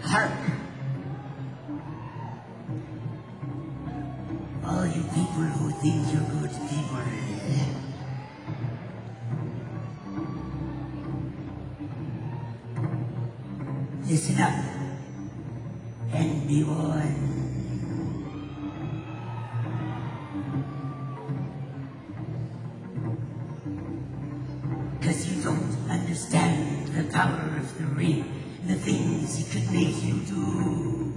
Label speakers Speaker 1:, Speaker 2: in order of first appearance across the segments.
Speaker 1: Hark! All you people who think you're good people, listen up and be warned. Because you don't understand the power of the ring, the things it could make you do.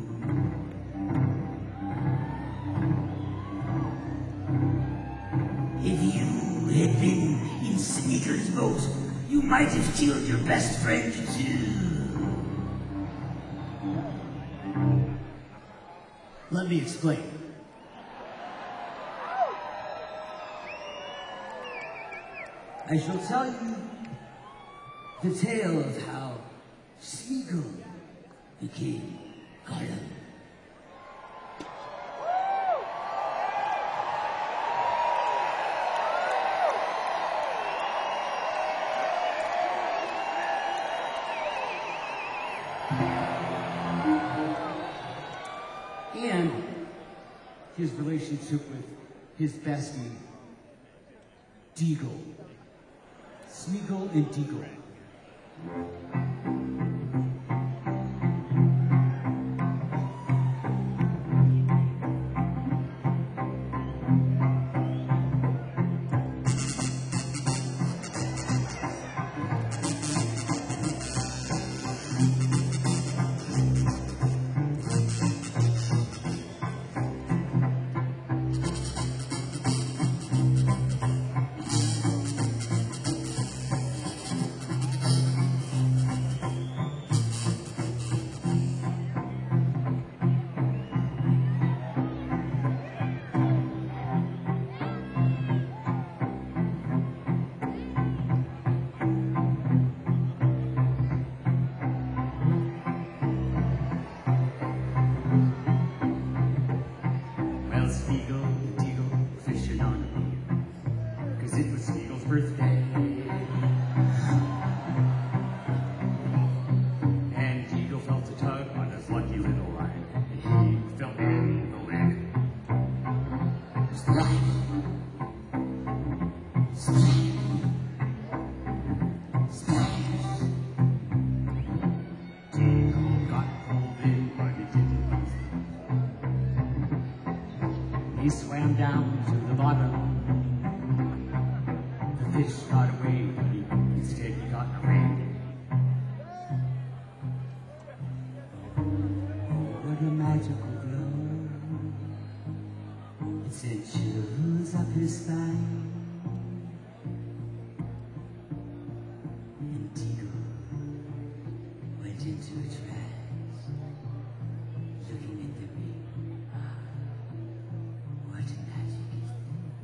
Speaker 1: If you had been in Sneaker's boat, you might have killed your best friend too.
Speaker 2: Let me explain. I shall tell you the tale of how Smeagol became Gollum. And his relationship with his bestie, Deagle. Smeagol and Deagle. Smeagol and Deagle were fishing on a pier, 'cause it was Smeagol's birthday. And Deagle felt a tug on his lucky little line, and he fell in the lake.
Speaker 1: Splash! Splash! Splash!
Speaker 2: Deagle got pulled in, but it didn't. He swam down to the bottom. The fish got away, but instead he got away. Oh, what a magical glow. It sent chills up his spine. And Deagle went into a trance, looking at the ring. What magic is this?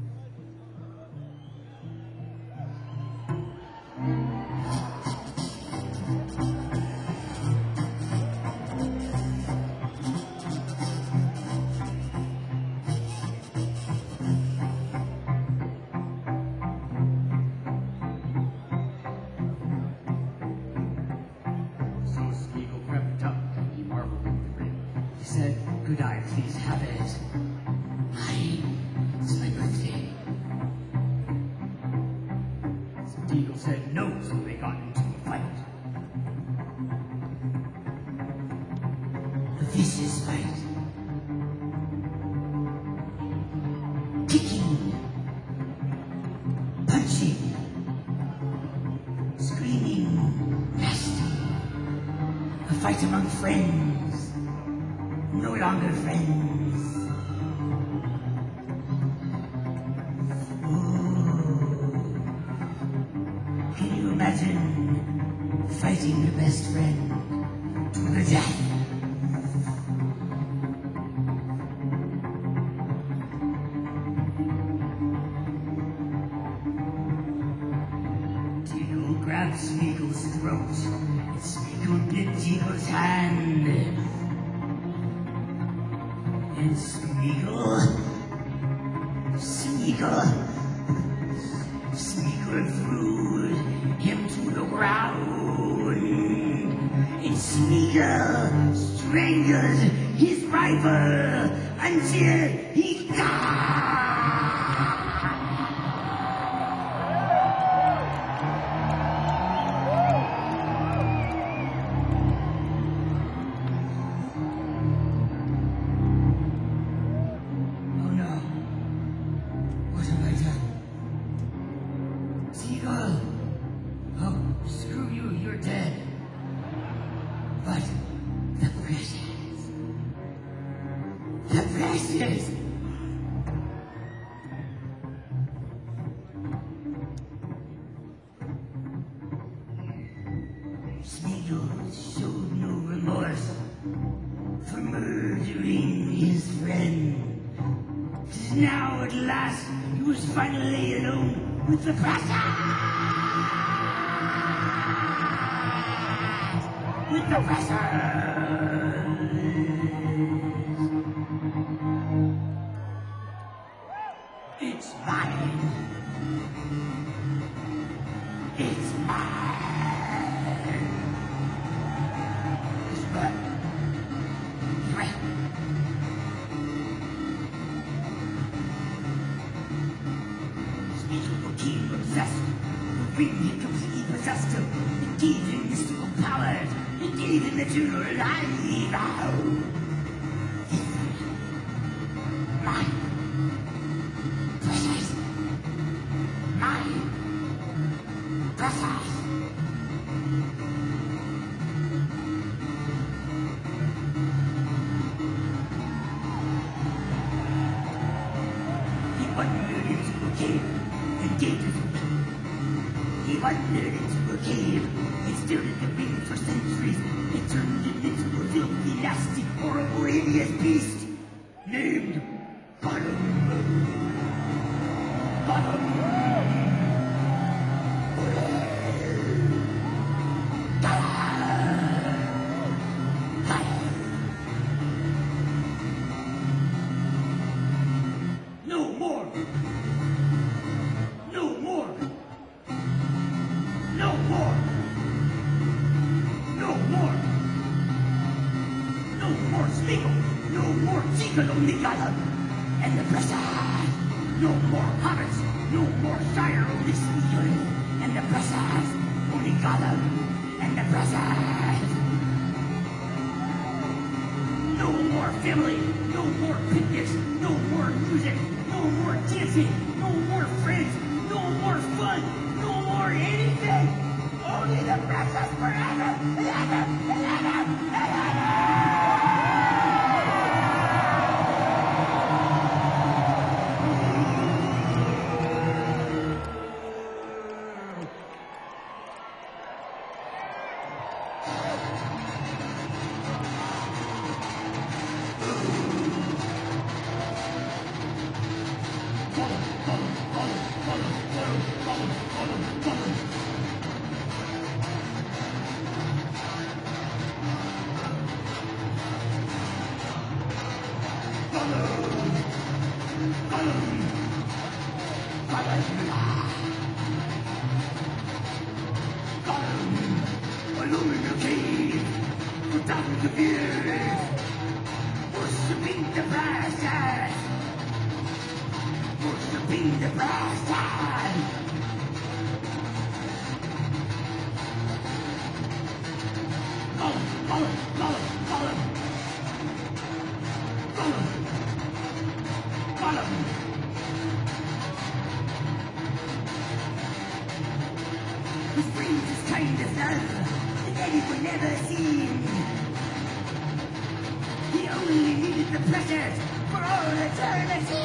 Speaker 2: So Smeagol crept up and he marveled at the ring. He said, "Could I please have it?
Speaker 1: It's my birthday.
Speaker 2: So Deagle said no, so they got into a fight.
Speaker 1: A vicious fight. Kicking. Punching. Screaming. Nasty. A fight among friends. No longer friends. Can you imagine fighting your best friend to the death? Deagle grabbed Smeagol's throat, and Smeagol bit Deagle's hand. And Smeagol threw him to the ground. And Smeagol strangled his rival until he died. Oh no. What have I done? Seagull! Oh, screw you, you're dead. But the precious. The precious! Smeagol showed no remorse for murdering his friend. 'Tis now at last he was finally alone with the precious! With the precious! It's mine! It's mine! It's mine! Right. Smeagol became obsessed. The ring had completely possessed him. It gave him mystical powers. It gave him eternal life. Mine. Precious. Mine. Precious. He wandered into a cave and gave it. He wandered into a cave and stared at the ring for centuries. It turned him into a filthy, nasty, horrible, hideous beast named Gollum. Gollum. No more! No more! No more! No more! No more Smeagol! No more Seagull, only Gollum! And the precious! No more hobbits! No more Shire, only Smeagol! And the precious! Only Gollum! And the precious! No more family! No more picnics! No more music! No more dancing! No more friends! No more fun! No more anything! Only the precious forever! And ever! And ever! And ever! Alone in the cave, without the fear, worshipping the precious, worshipping the precious. Gollum, Gollum, Gollum, Gollum, Gollum, Gollum. His brains is kind of love that anyone never seen. He only needed the precious for all eternity.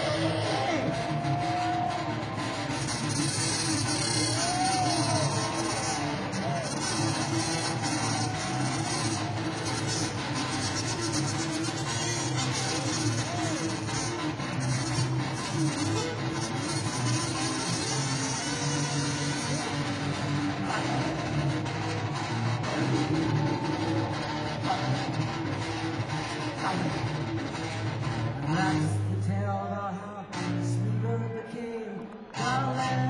Speaker 2: That's the tale about how Smeagol became Gollum.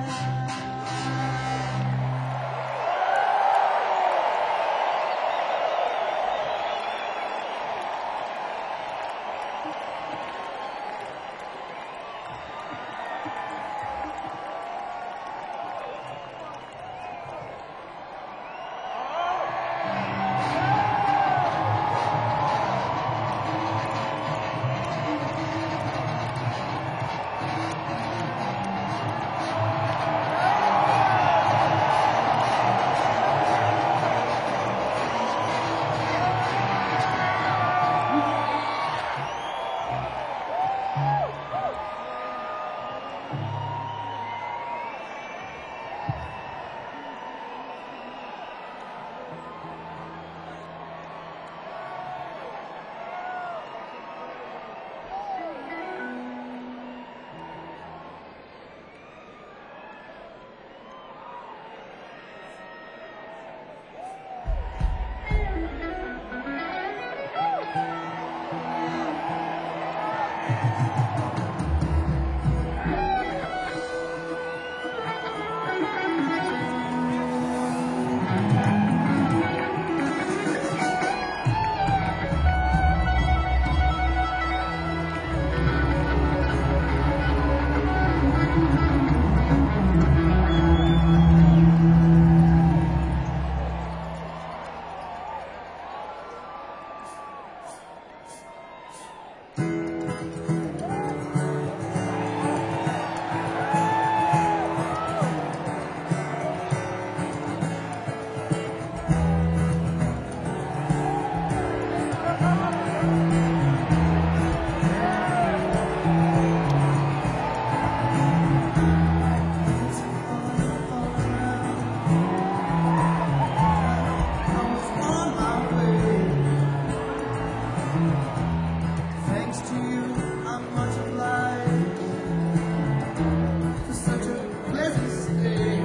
Speaker 3: Thanks to you, I'm much obliged for such a pleasant stay.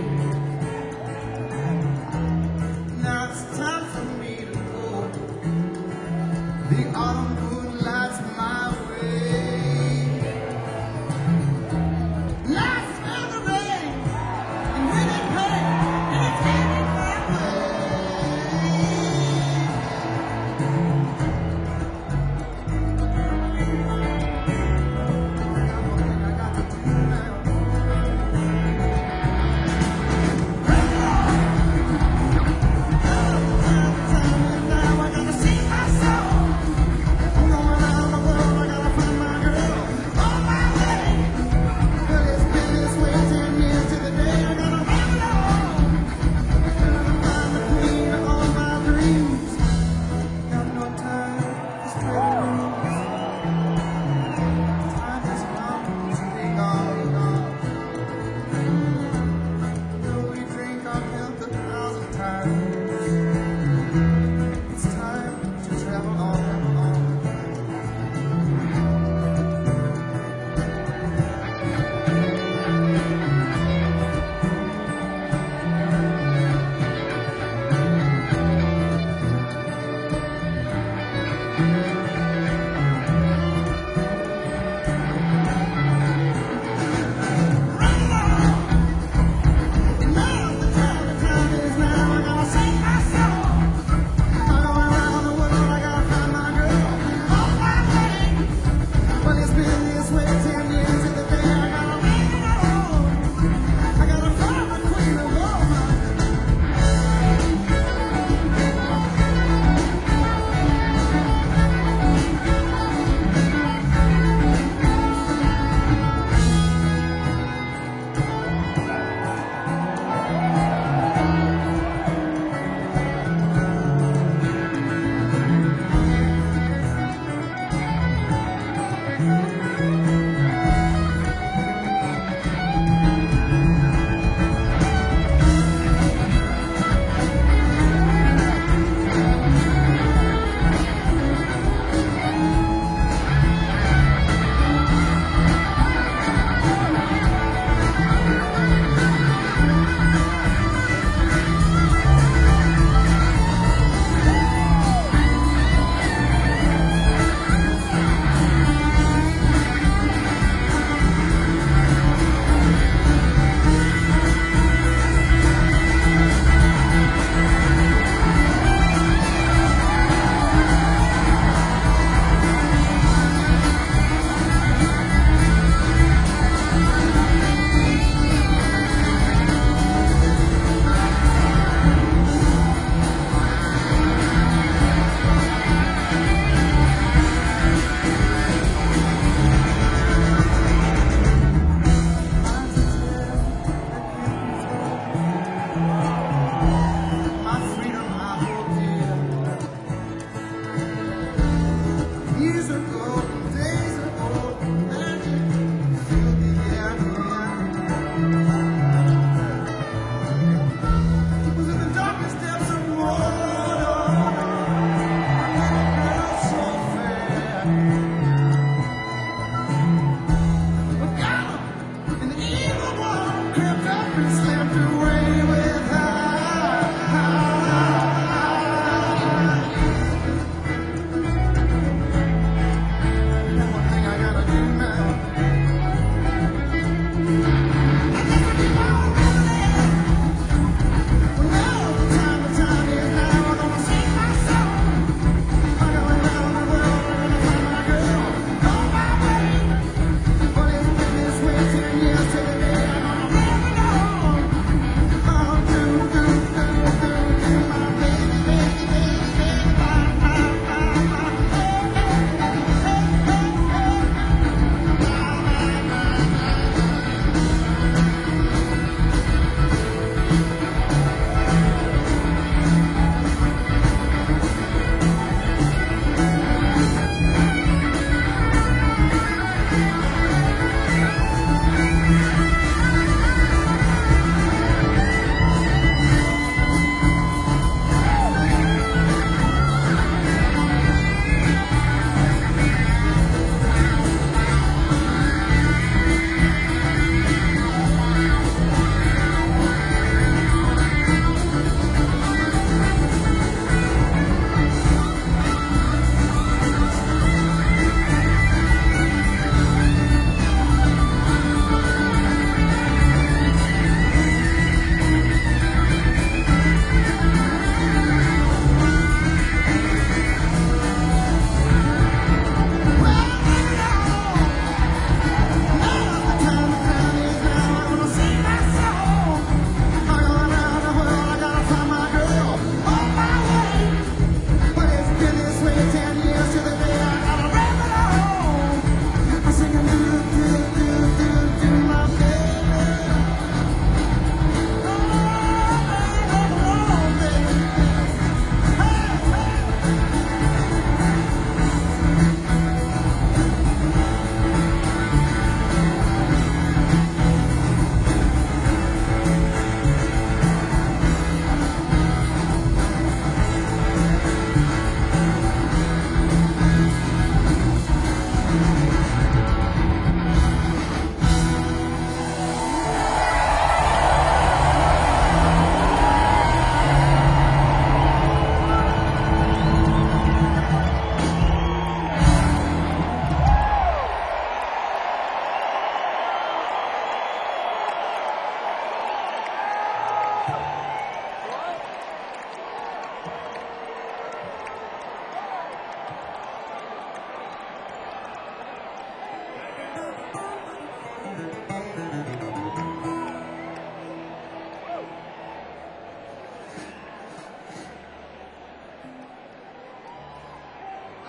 Speaker 3: Now it's time for me to go. The autumn moon lights my way. Lights in the rain, and when it pain, and it's headed my way. Now I gotta see myself.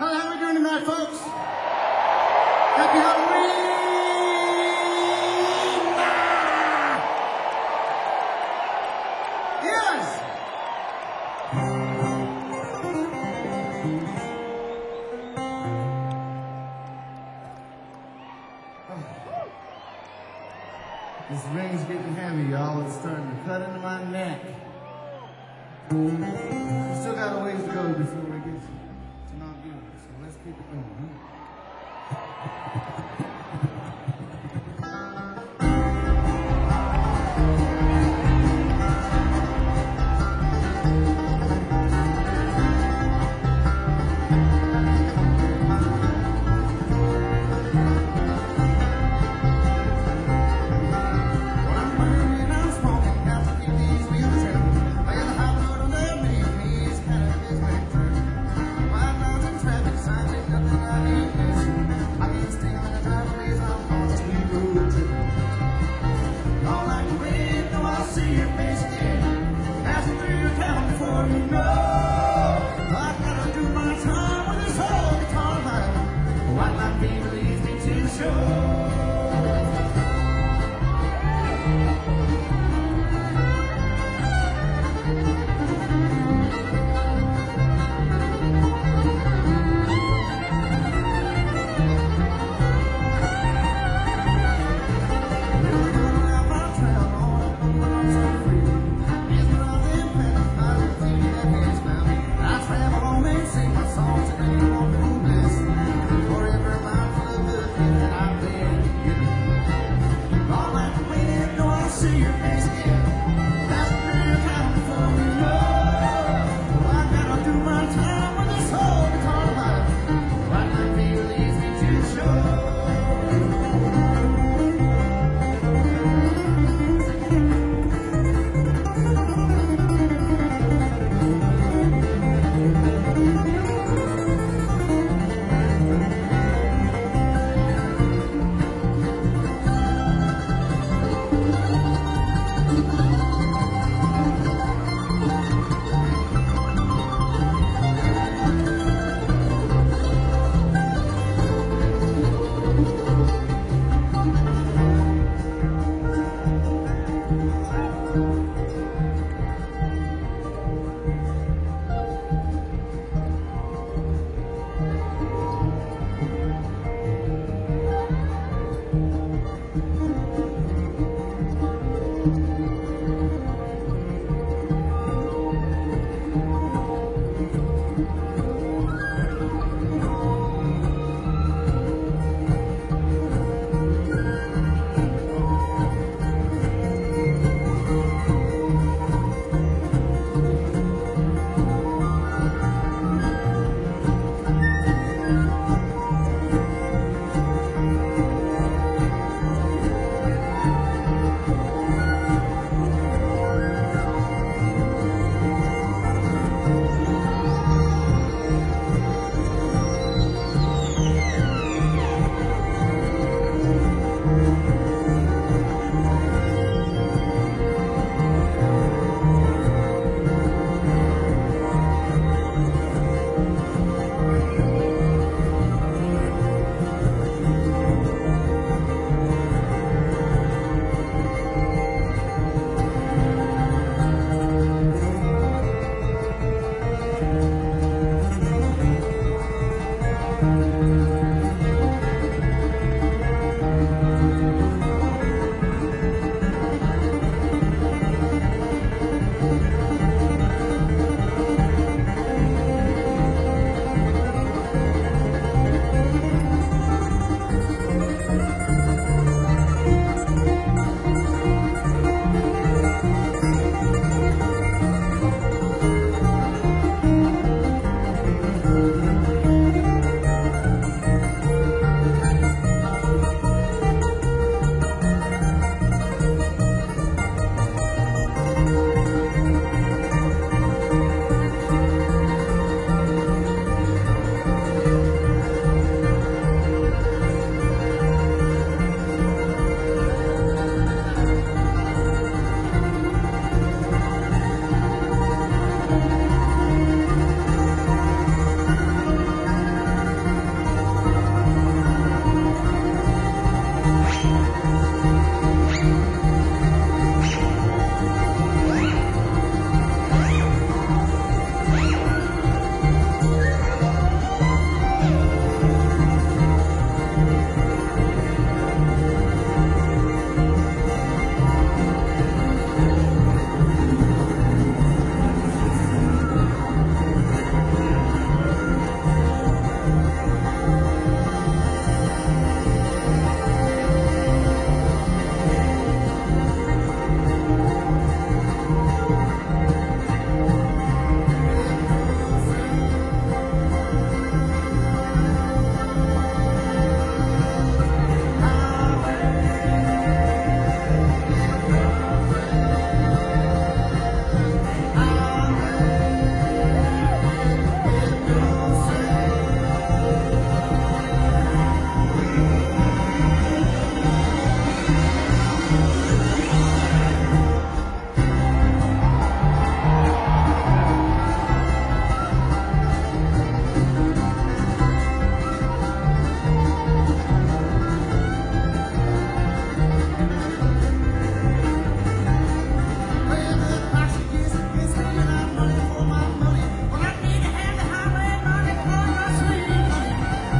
Speaker 3: How are we doing tonight, folks? Happy Halloween! Yes! This ring's getting heavy, y'all. It's starting to cut into my neck. We still got a ways to go before we get to not good, so let's keep it going.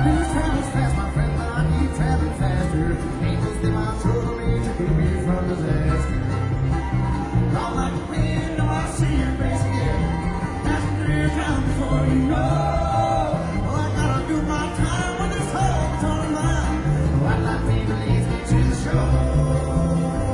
Speaker 3: This travels fast, my friend, but I keep traveling faster. Angels in my shoulder me to keep me from disaster. All like the wind, oh, I see your face again. Passenger down before you know. Oh, I gotta do my time with this whole ton of mine. Oh, I'd like to lead me to the show.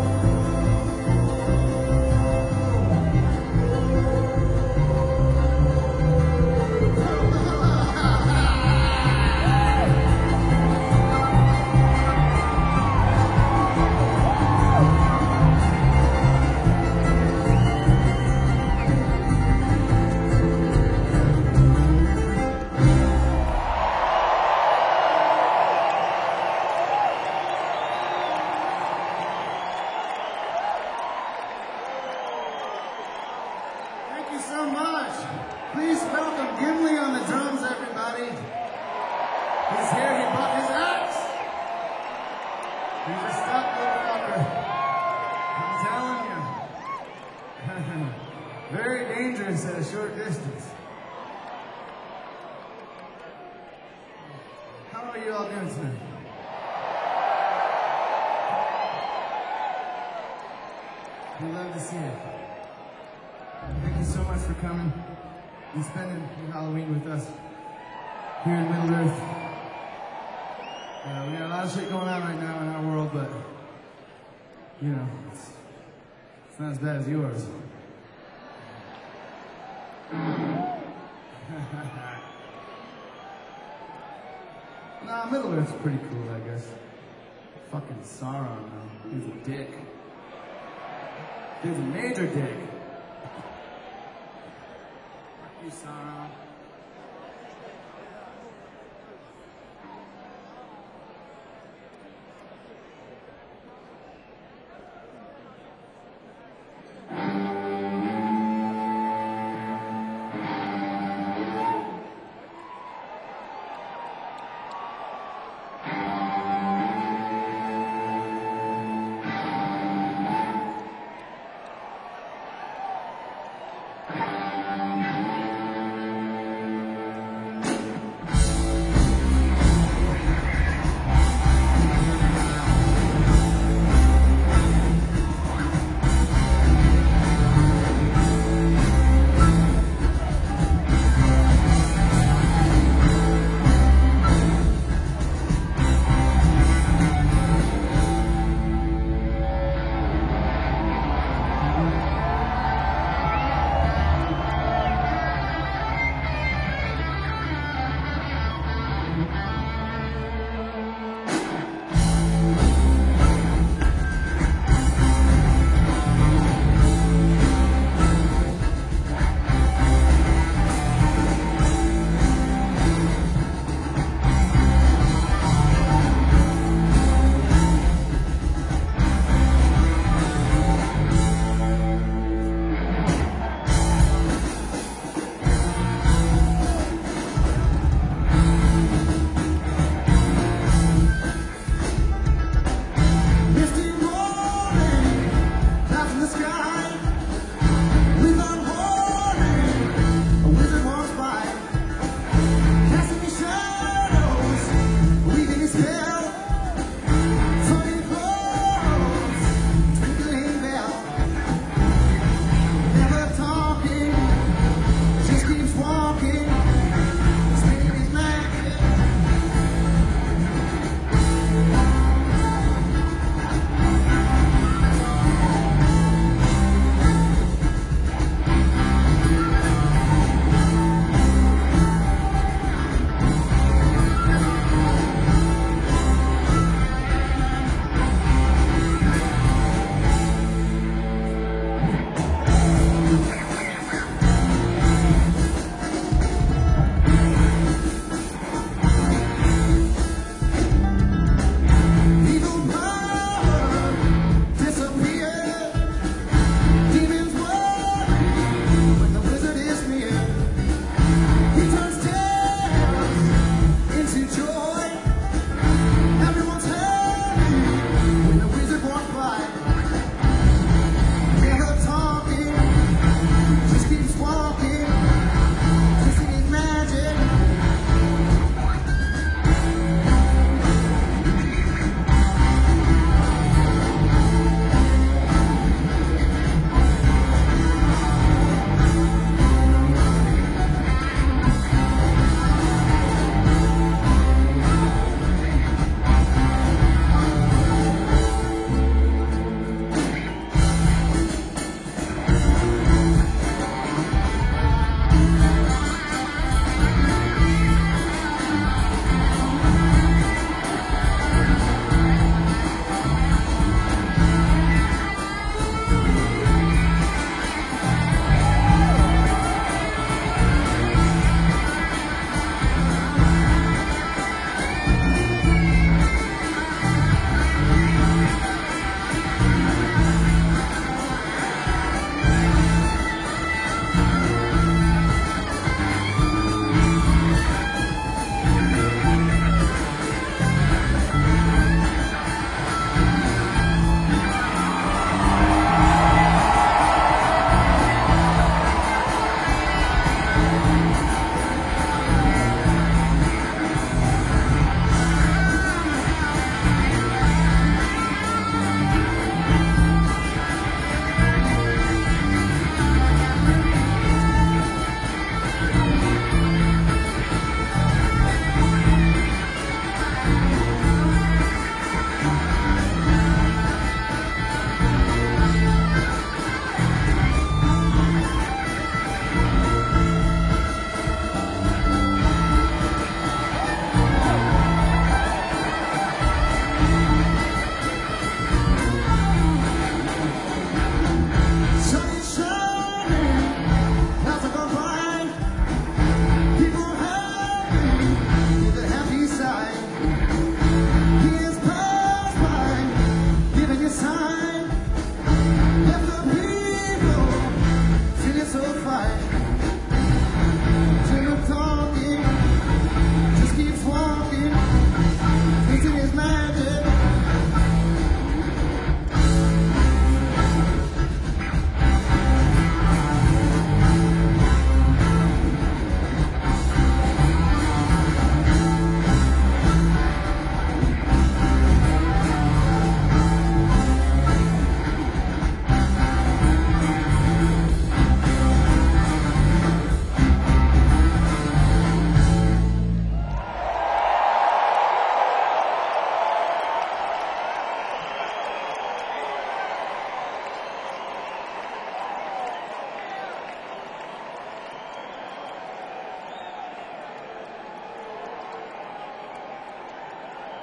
Speaker 3: Thank you so much. Please welcome Gimli on the drums, everybody. He's here, he brought his axe. He's a stunt motherfucker. I'm telling you. Very dangerous at a short distance. How are you all doing tonight? We love to see it. Thank you so much for coming and spending your Halloween with us here in Middle Earth. We got a lot of shit going on right now in our world, but, you know, it's not as bad as yours. Nah, Middle Earth's pretty cool, I guess. Fucking Sauron, though. He's a dick. He's a major dick. Fuck you, Sauron.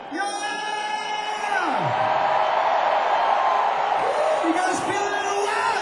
Speaker 3: You guys feeling it or what?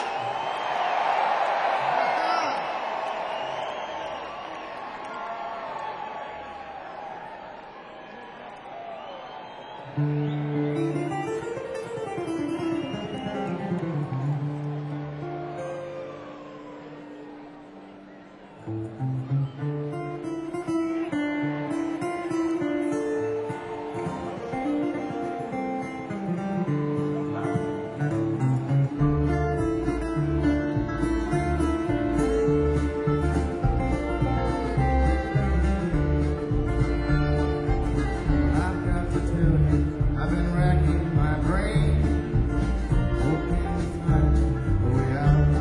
Speaker 3: I've got to tell you, I've been racking my brain, hoping to find a way out.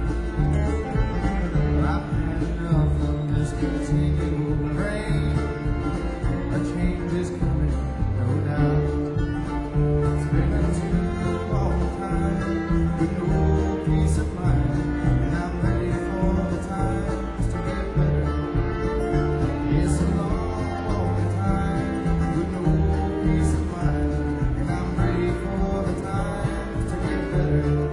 Speaker 3: But I've had enough of this continual rain. A change is coming, no doubt. It's been too long time with no peace of mind, and I'm ready for the times to get better. It's a long time with no peace of mind, and I'm ready for the times to get better.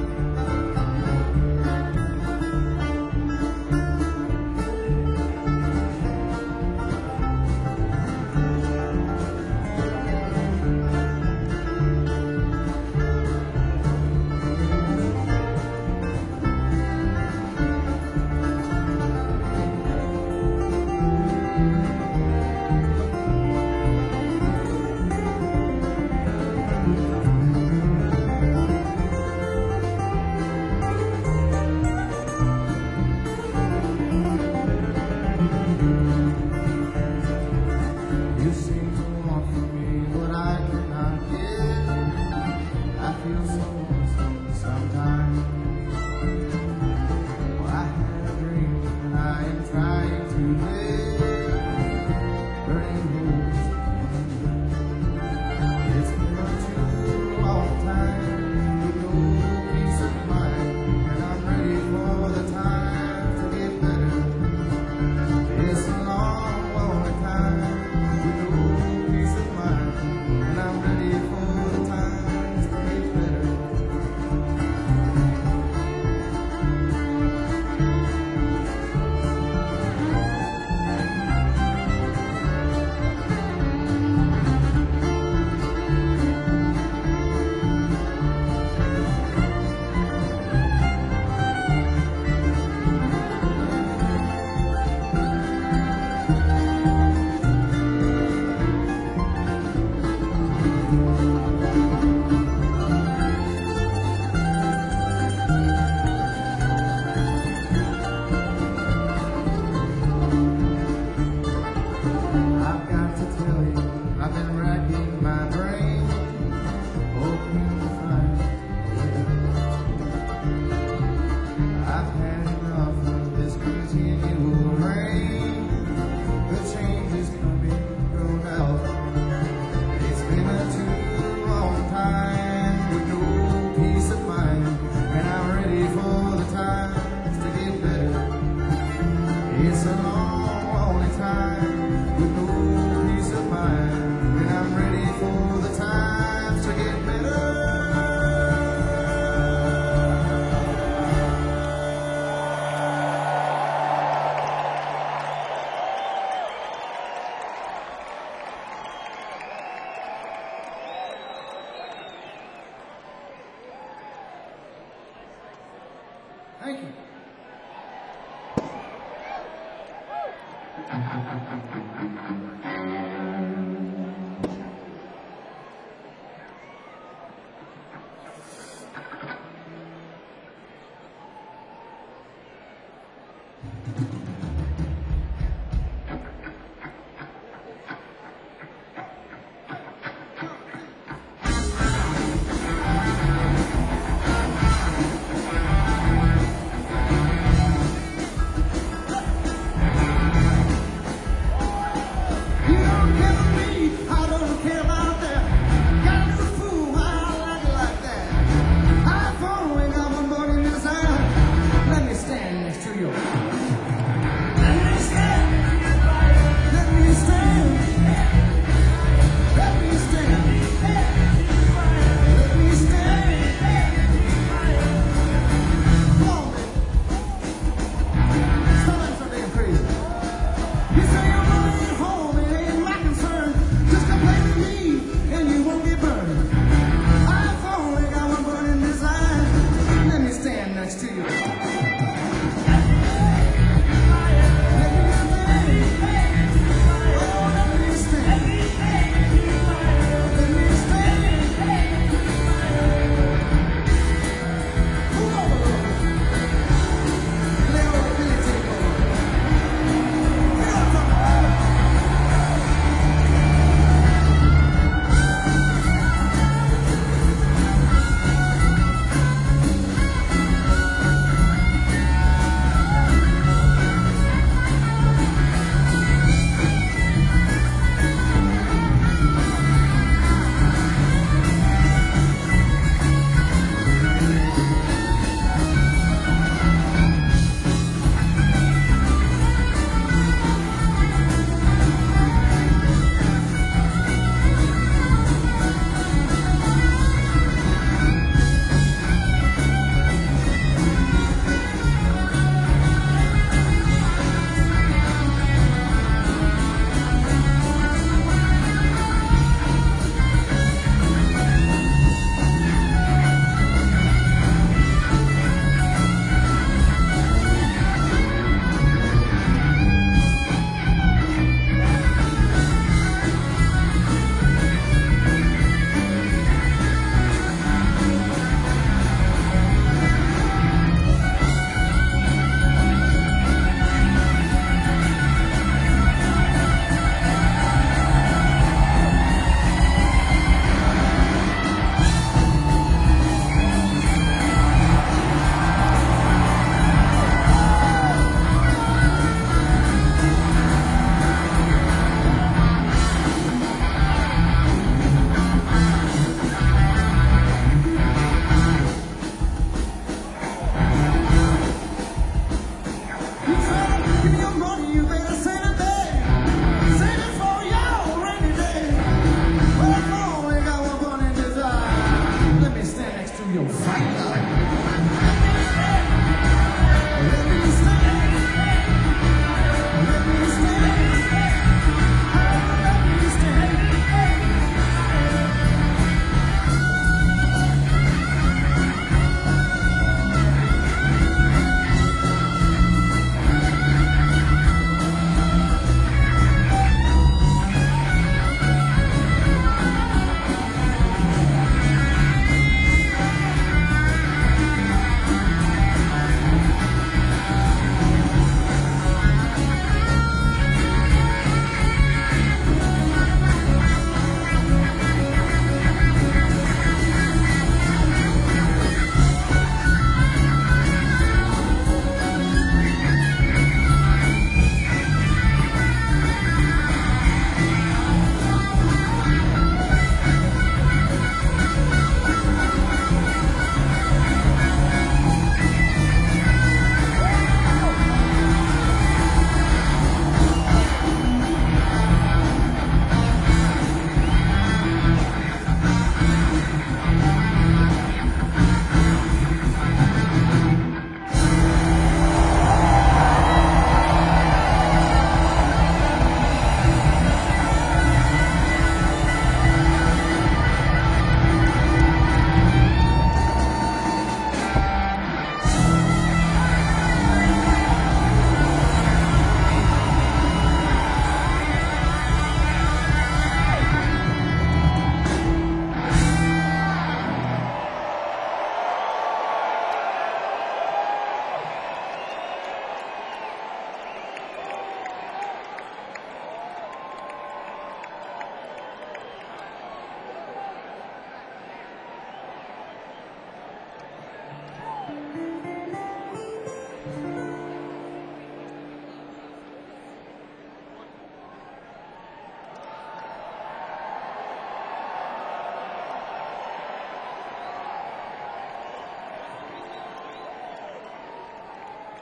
Speaker 3: You seem to want from me what I cannot give. I feel so lonesome sometimes. Well, I had a dream and I am trying to live, burning holes. It's been too long time with no peace of mind, and I'm ready for the time to get better. It's a long, long time with no peace of mind, and I'm ready for the times to get better. I've got to tell you, I've been racking my brain, hoping to find a way. I've had enough of this continual rain. The change is coming, no doubt. It's been a too long time with no peace of mind, and I'm ready for the times to get better. It's a long, lonely time with no peace of mind, and I'm ready for the times to get better. Thank you.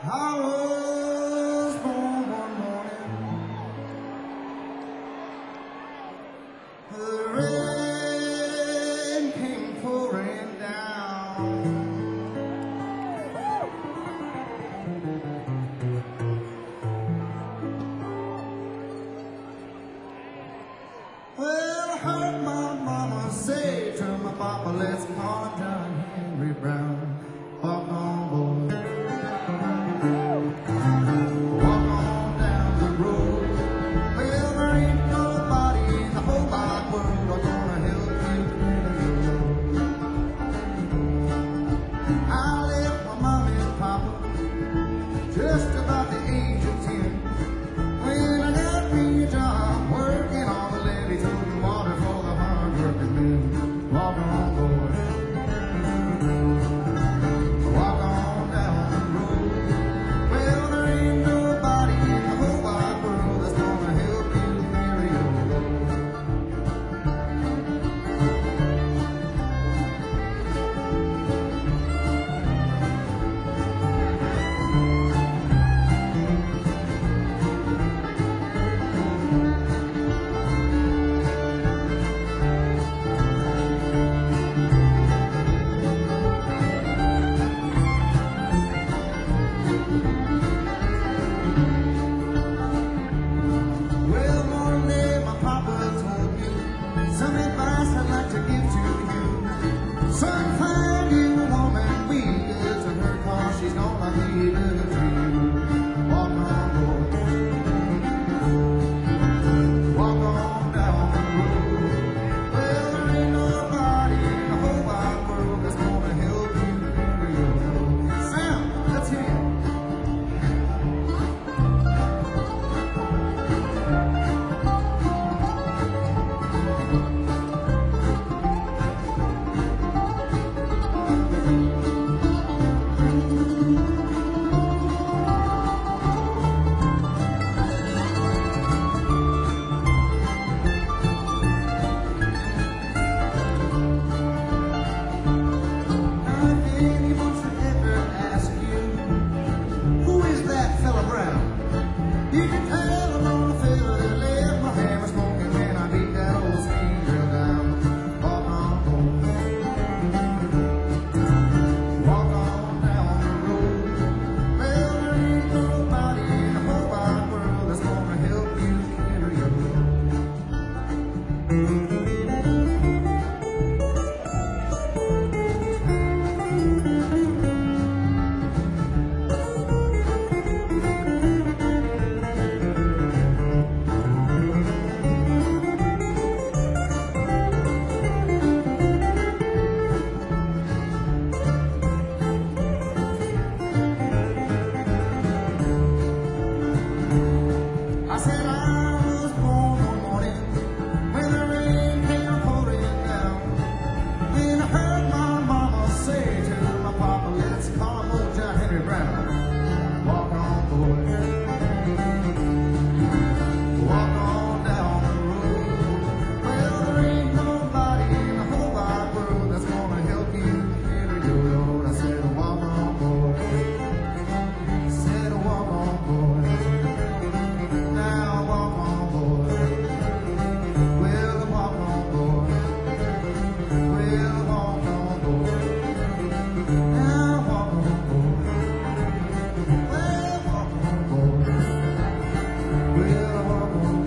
Speaker 3: I was born one morning, the rain came pouring down. Well, I heard my mama say to my papa, let's call John Henry Brown. Walk on, boy. Walk on down the road. Well, there ain't nobody in the whole wide world that's gonna help you carry your load. I left my mom and papa just about the age of 10. When I got me a job working on the levee, took the water for the hard-working men. Walk on, boy. Walk on down the road. Well, there ain't nobody in the whole wide world that's gonna help you carry your load. Well, one day my papa told me some advice I'd like to give to you. Son, find you a woman, be good to her, 'cause she's gonna be good to you. Walk on, boy. Walk on down the road. Well, there ain't nobody in the whole wide world that's gonna help you carry your load. Sam, let's hear it. Now, if anyone should ever ask you, who is that fella Brown? You can tell I'm on the fella that left my hammer smoking when I beat that old steam drill down. Walk on, boy. Walk on down the road. Well, there ain't nobody in the whole wide world that's gonna help you carry your load. I said I was born one morning when the rain came pouring down. Then I heard my mama say to my papa, let's call him old John Henry Brown. Walk on, boy. Walk on down the road. Well, there ain't nobody in the whole wide world that's gonna help you carry your load. I said, walk on, boy. I said, walk on, boy. Now walk on, boy. Well, walk on, boy. Well, walk on, boy. Now walk on, boy. Well, walk on, boy. Well, walk on, boy.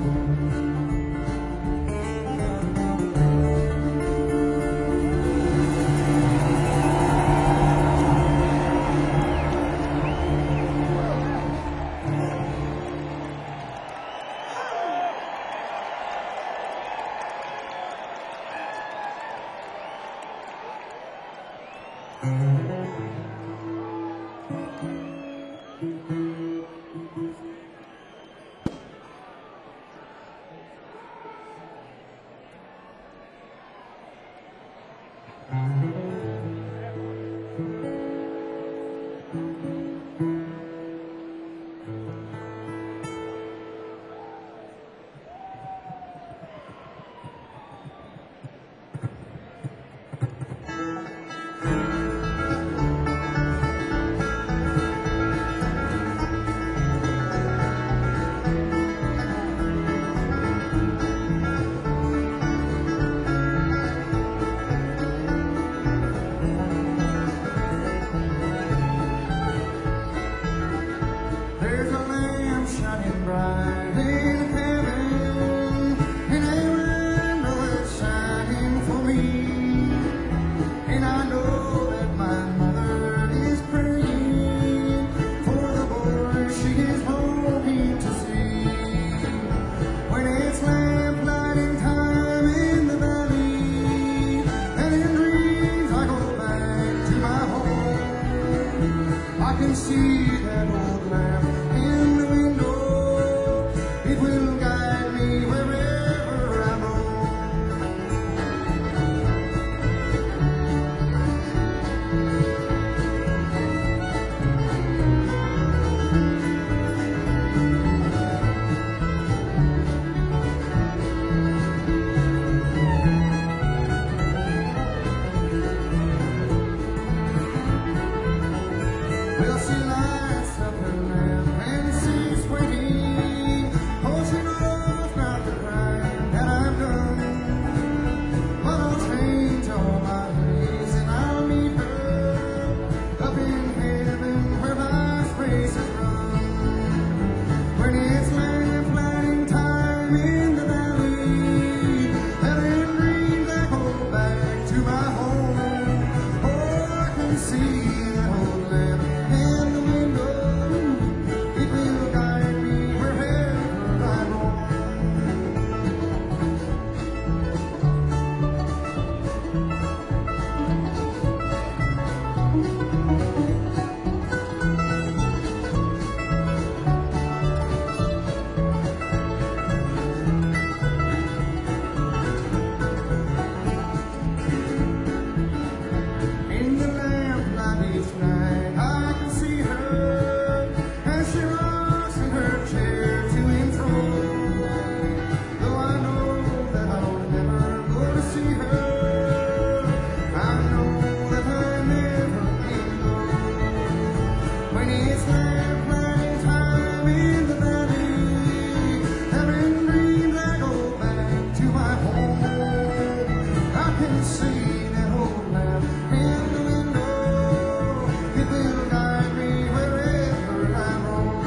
Speaker 3: can see that old man in the window. He will guide me wherever I roam.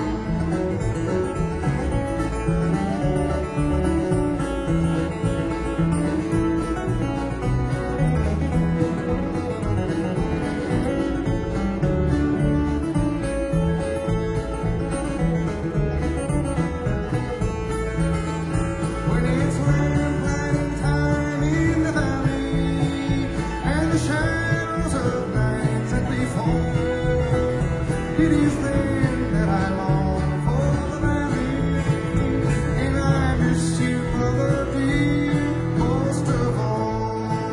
Speaker 3: When it's lamplighting time in the valley, and the shadows of night set before, it is then that I long for the valley, and I miss you, brother dear, most of all.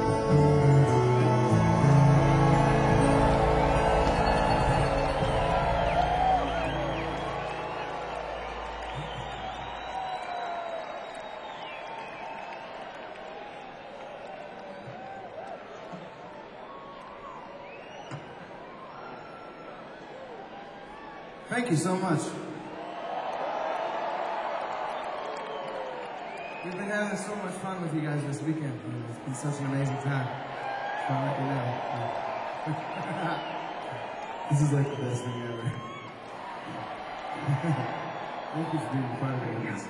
Speaker 3: Thank you so much. We've been having so much fun with you guys this weekend. It's been such an amazing time. So I'm happy now. This is like the best thing ever. Thank you for being a part of it, guys.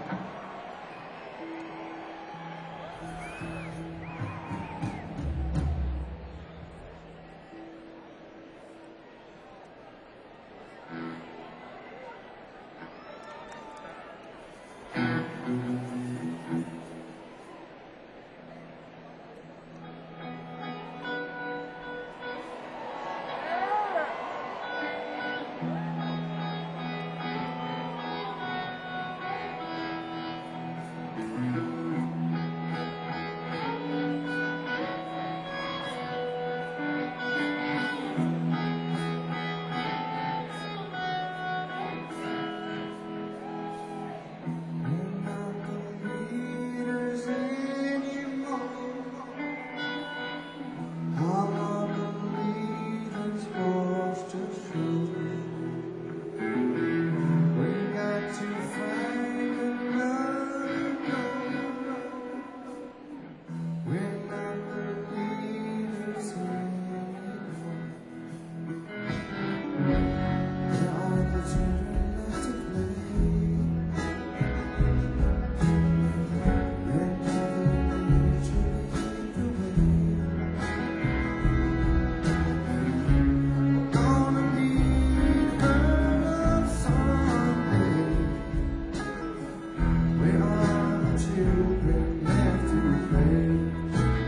Speaker 3: We're not the leaders anymore. All of the leaders lost to show. We got to find another road. We're not the leaders anymore. There are the children left to play. We're never going to lead the way. We're gonna need her love someday. We are the children left to play.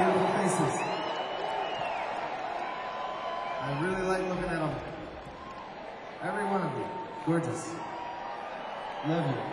Speaker 3: beautiful faces. I really like looking at them. Every one of you. Gorgeous. Love you.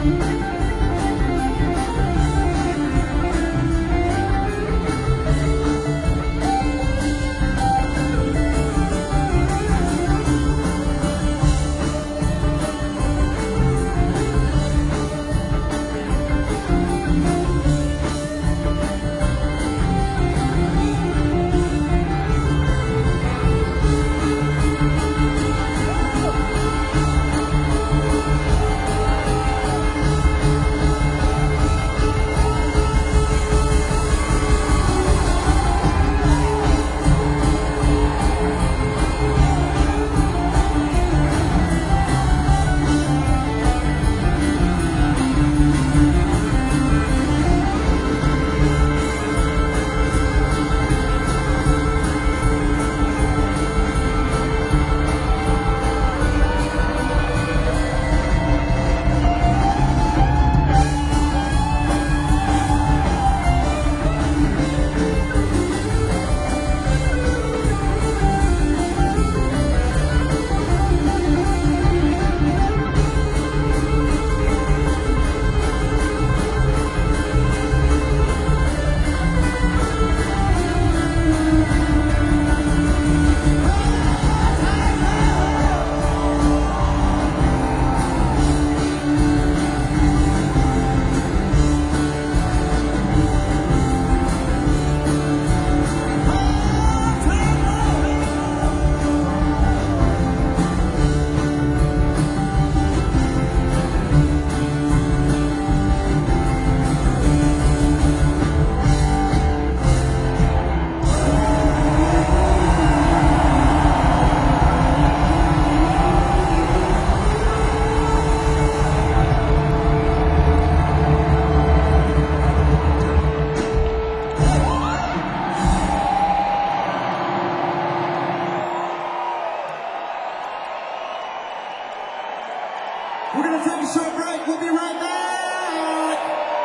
Speaker 3: We're going to take a short break. We'll be right back.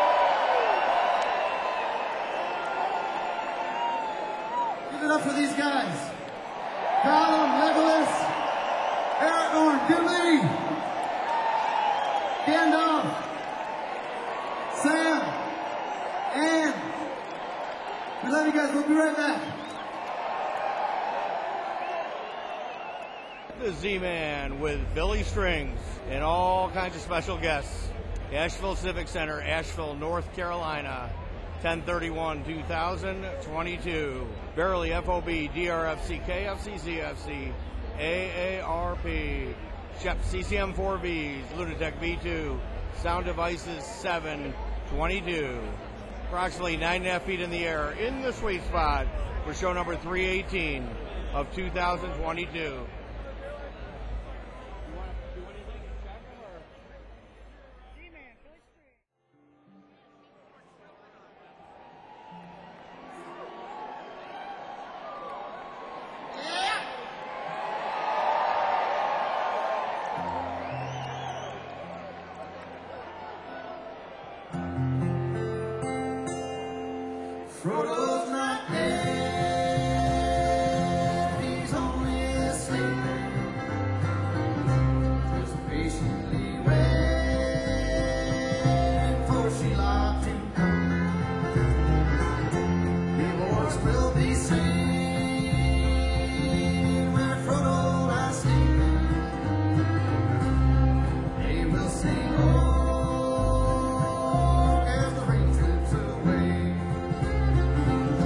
Speaker 3: Give it up for these guys. Gollum, Legolas, Aragorn, Gimli, Gandalf, Sam, and we love you guys. We'll be right back.
Speaker 4: The Z-Man with Billy Strings and all kinds of special guests. Asheville Civic Center, Asheville, North Carolina, 10/31/2022. Verily, FOB, DRFC, KFC, CFC, AARP, Shep CCM 4Vs, Luditech V2, Sound Devices 7/22. Approximately 9.5 feet in the air in the sweet spot for show number 318 of 2022.
Speaker 3: Frodo's not dead, he's only asleep. Just patiently waiting for she locked him down. The voice will be seen where Frodo lies sleeping. They will sing, oh, as the rain drips away.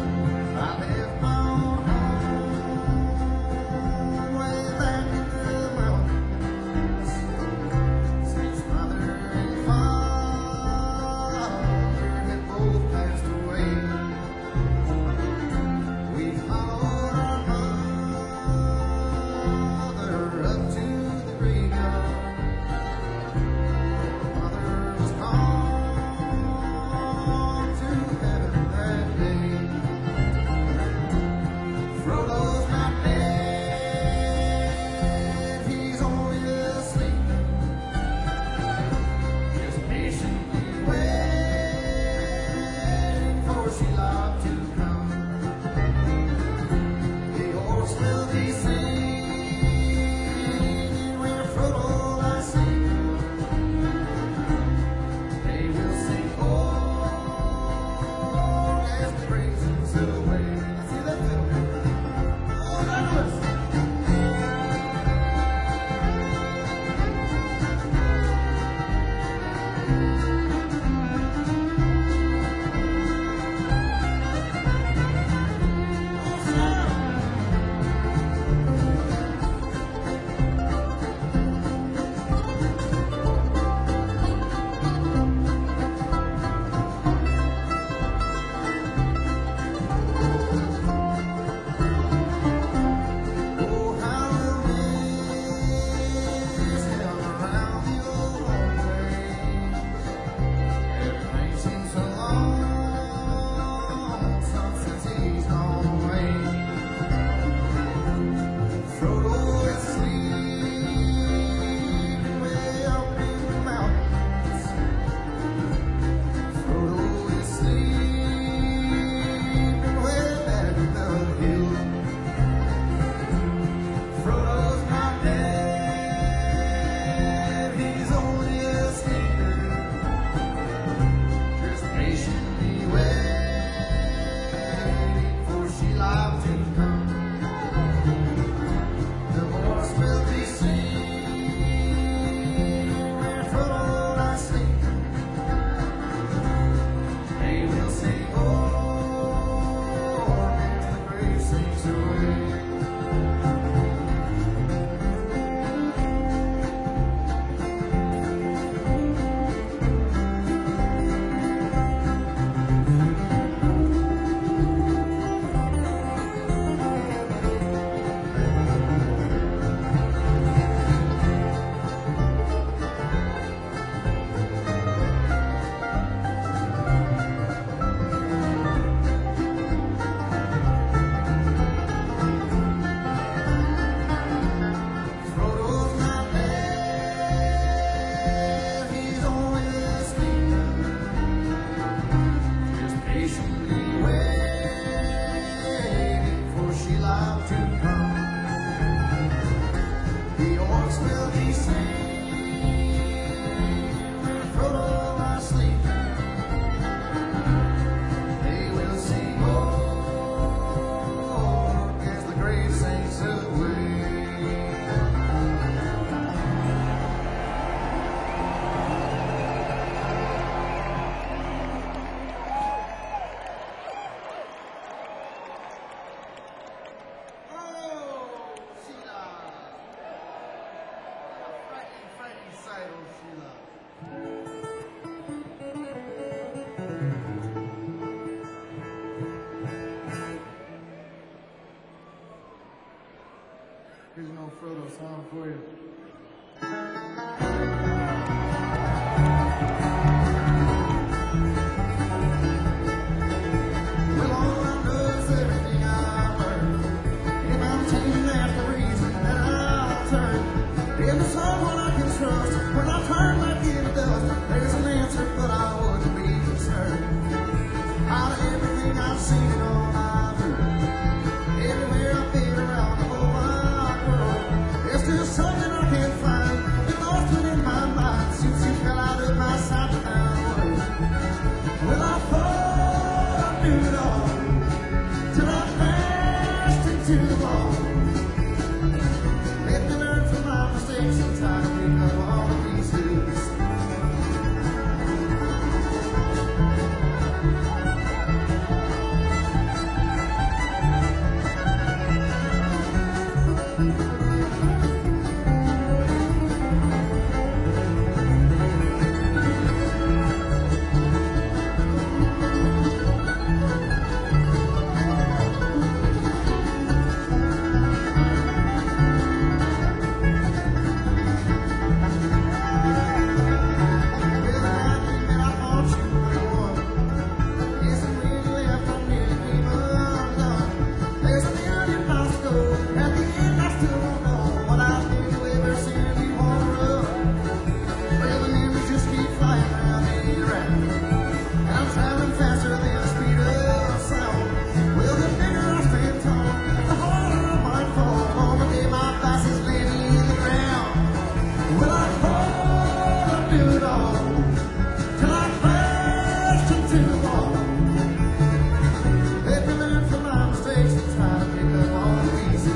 Speaker 3: traveling faster than the speed of sound. Well, the bigger I stand tall, the harder I might fall. On the day my glass is landing in the ground. Well, I fall and do it all till I crash into the wall. Let me learn from my mistakes and try to pick up all the pieces.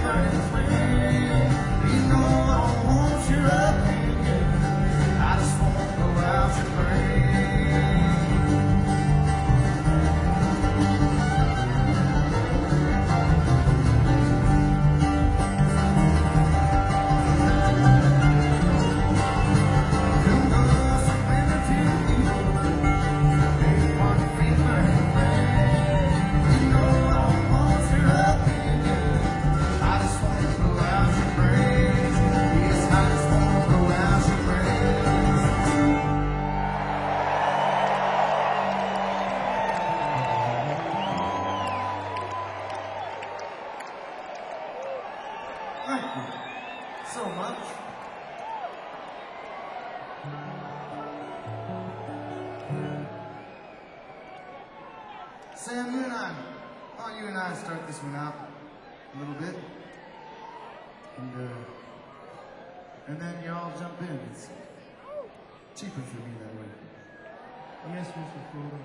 Speaker 3: burning flame. You know I don't want your opinion. I just won't go out your brain. Thank you so much. Sam, why don't you and I start this one out a little bit, and then y'all jump in. It's cheaper for me that way.
Speaker 5: Yes, Mr. Florida.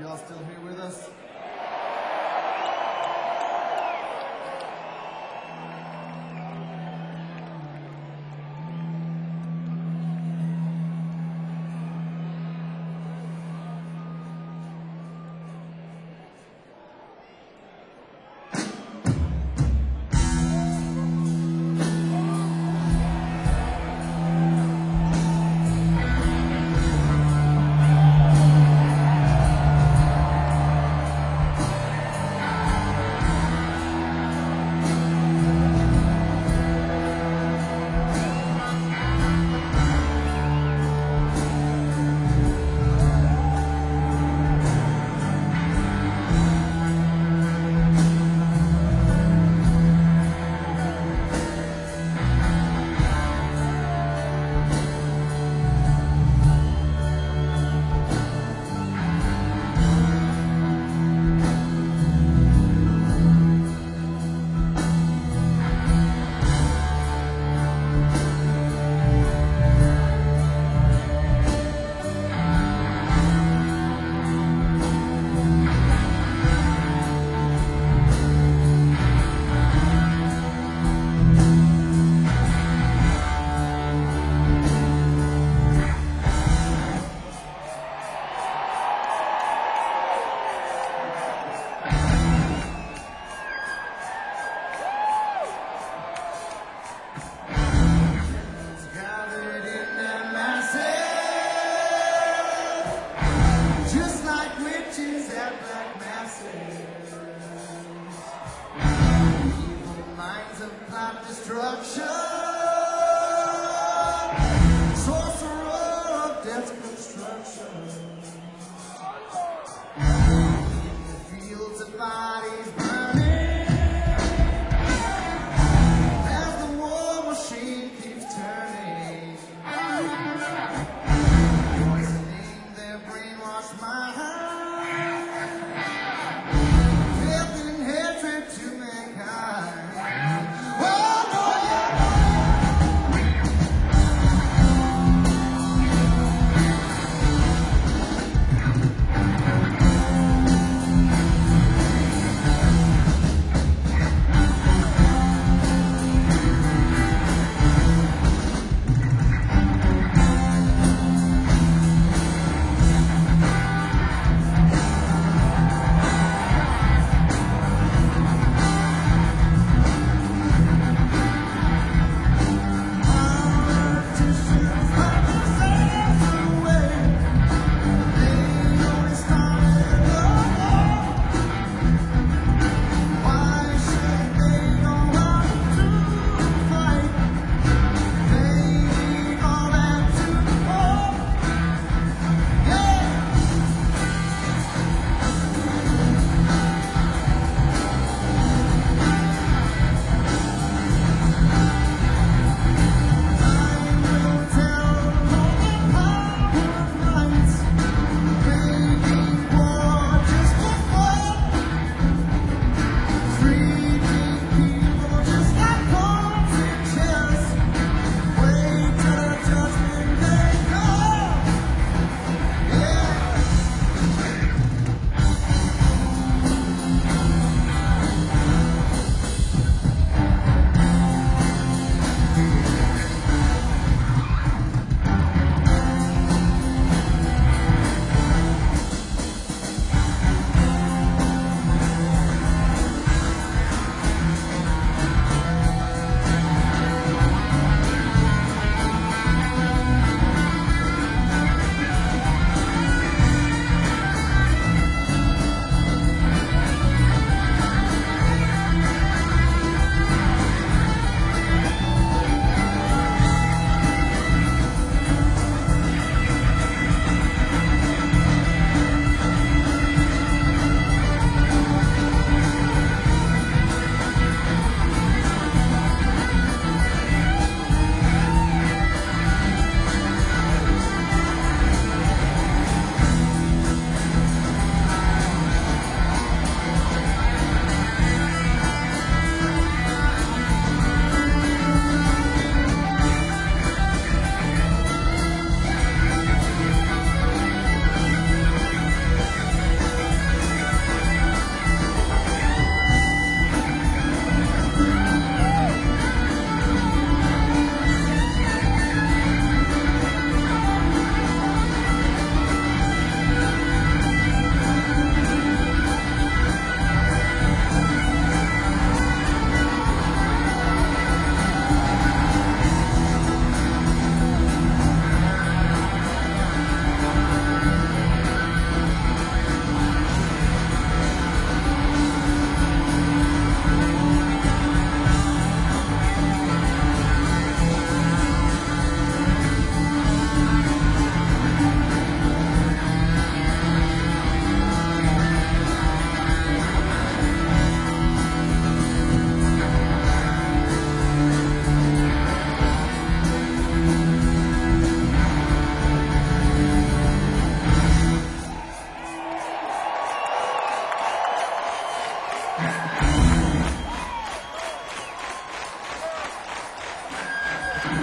Speaker 3: Y'all still here with us?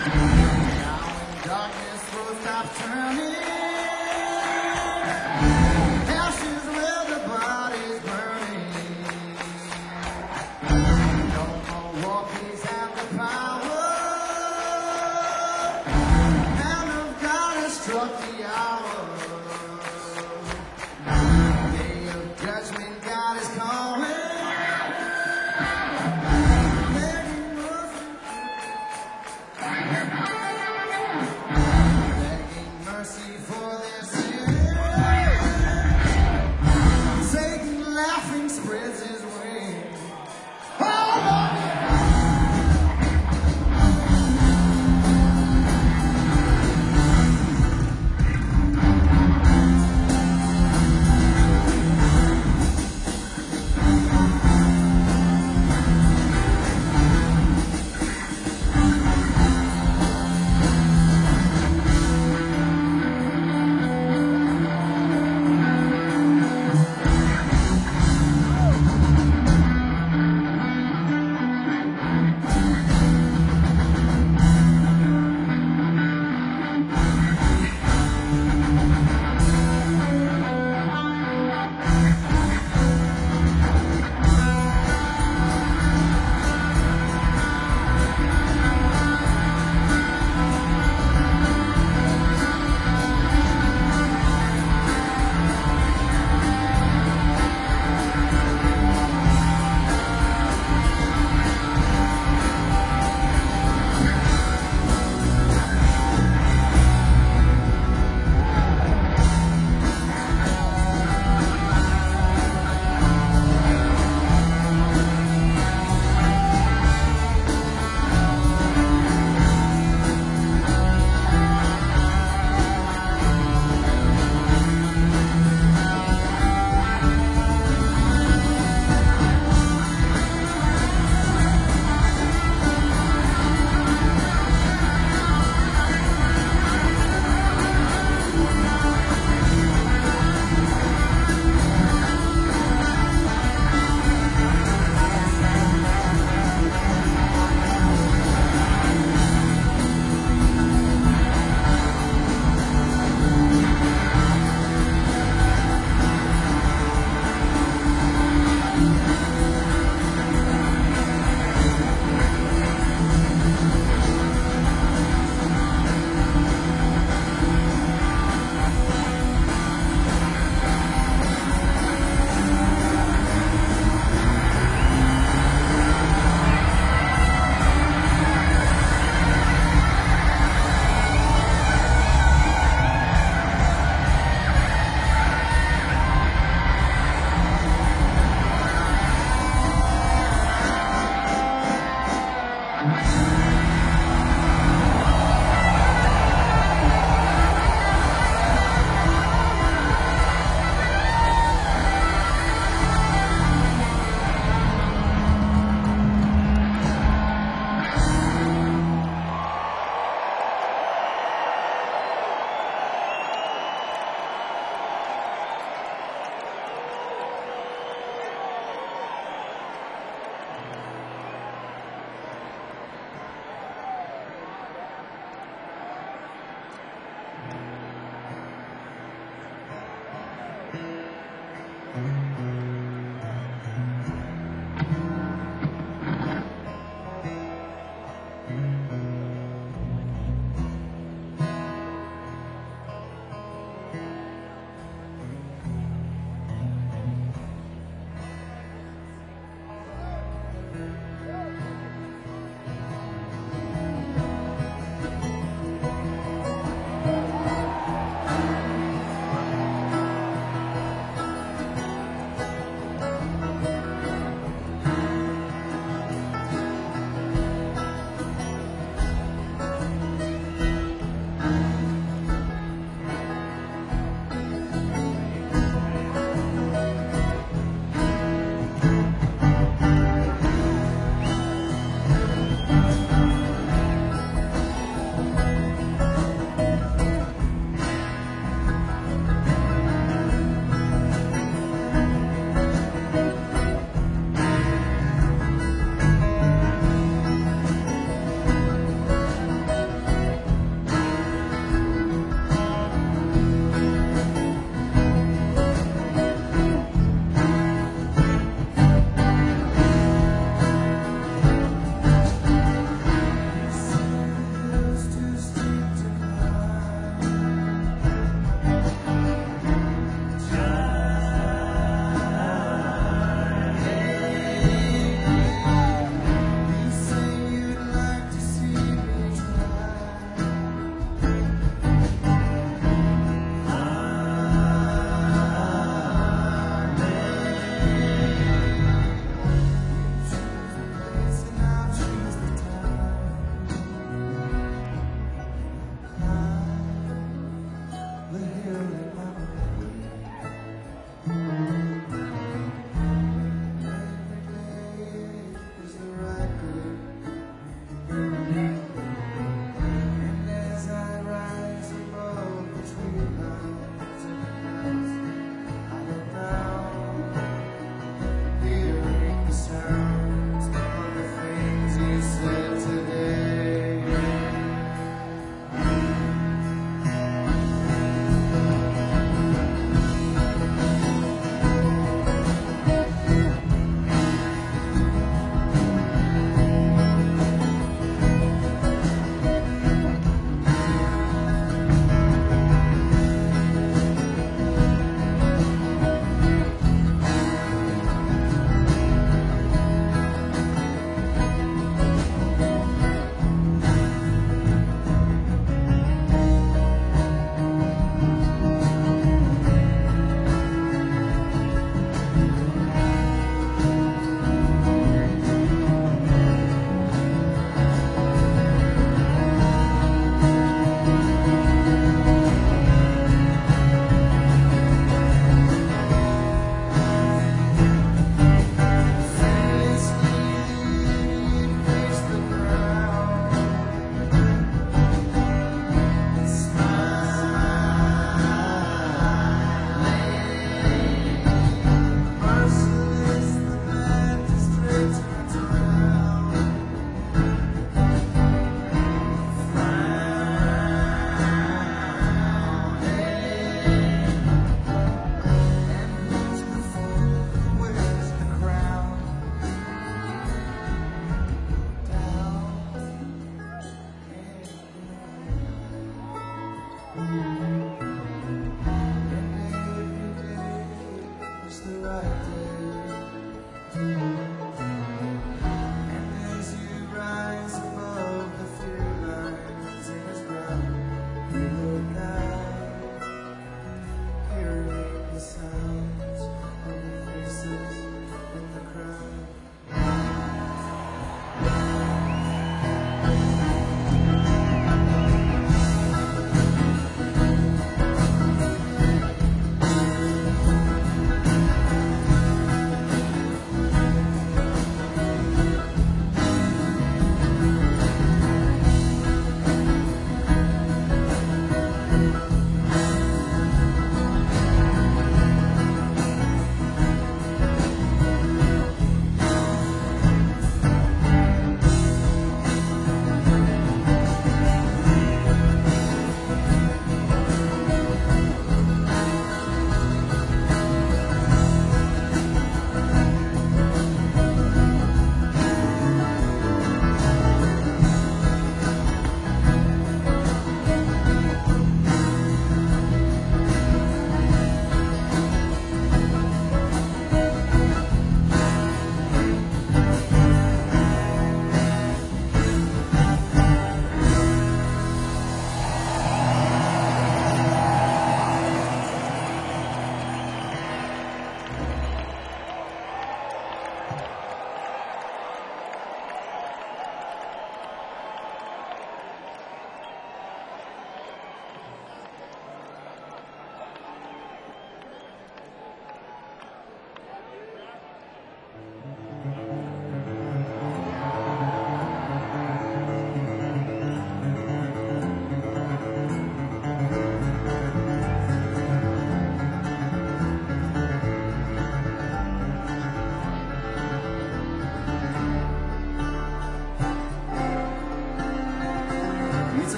Speaker 3: Now when darkness will stop turning, ashes where the body's burning. No more war pigs have the power. Hand of God has struck the hour. Day of judgment, God is calling. Begging mercy for their sin. Satan laughing spreads his wings. Oh, Lord.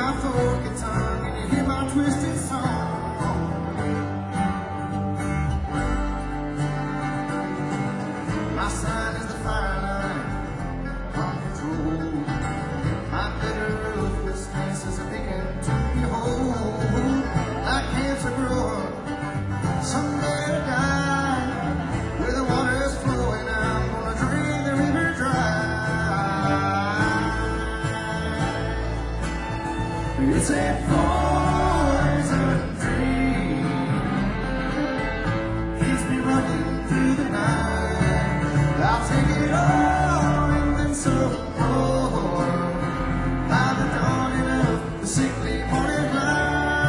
Speaker 3: my forked tongue and you hear my twisted song. My sign is the fire line, uncontrolled. My bitter ruthless faces are beginning to behold. Like cancer growing, someday to die. Where the water is flowing, I'm gonna drink the river dry. It's a poison dream, keeps me running through the night. I'll take it all and then some more. By the dawning of the sickly morning light.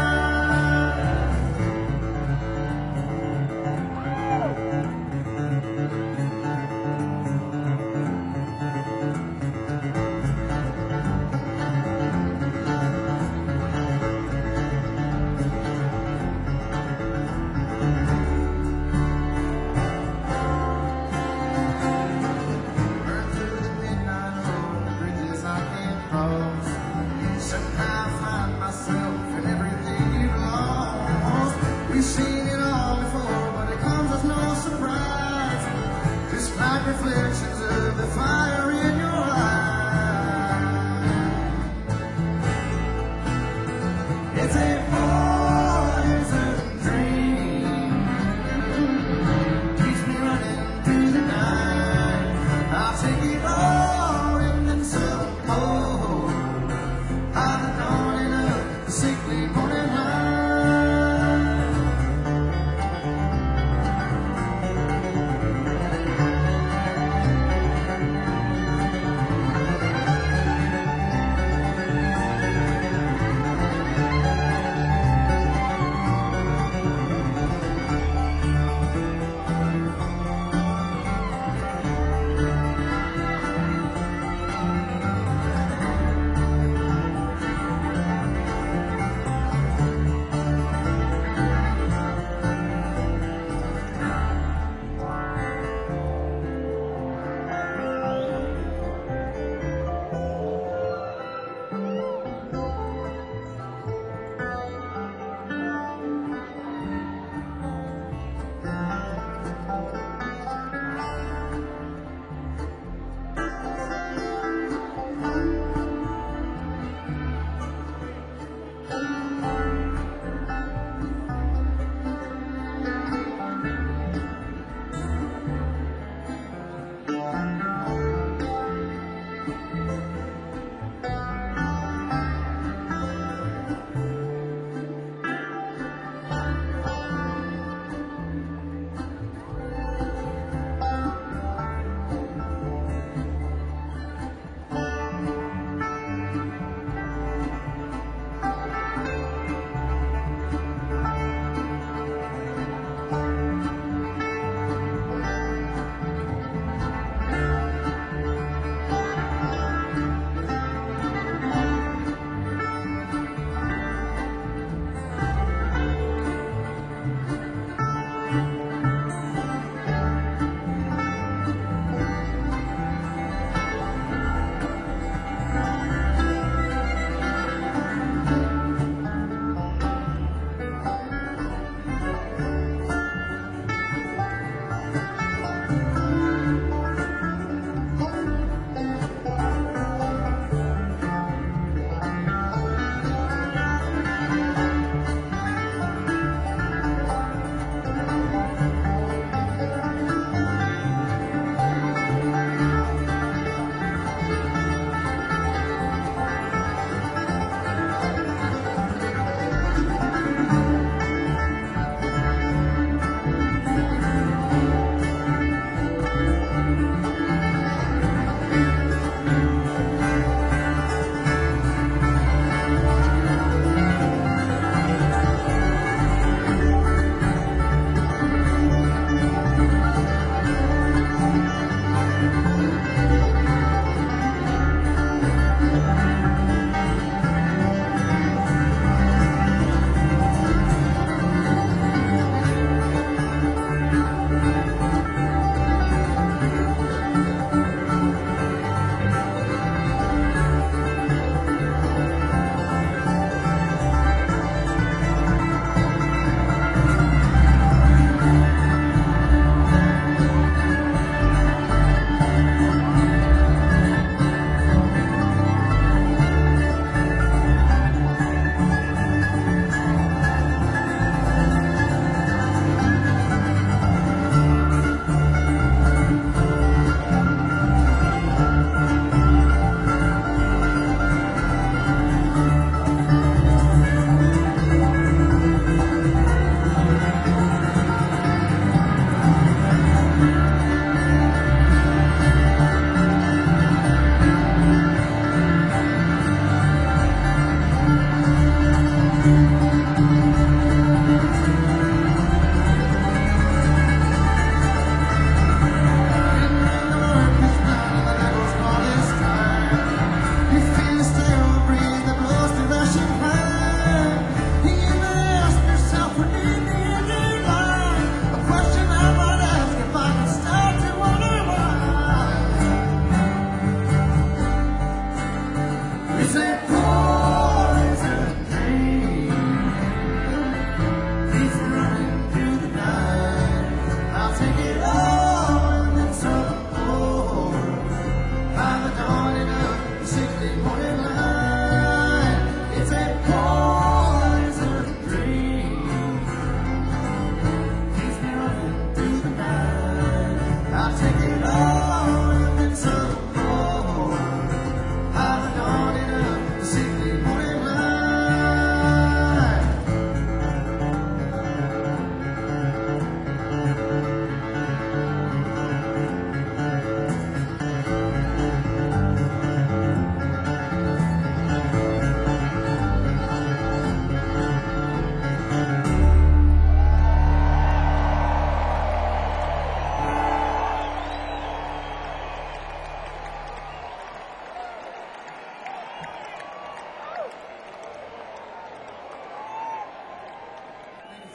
Speaker 3: Burn through the midnight road, bridges I can't cross. Somehow I find myself in everything you've lost. We've seen it all before, but it comes as no surprise. Just like reflections of the fire in your eyes. It's a poison dream, keeps me running through the night. I'll take it all and then some more. By the dawning of the sickly morning light.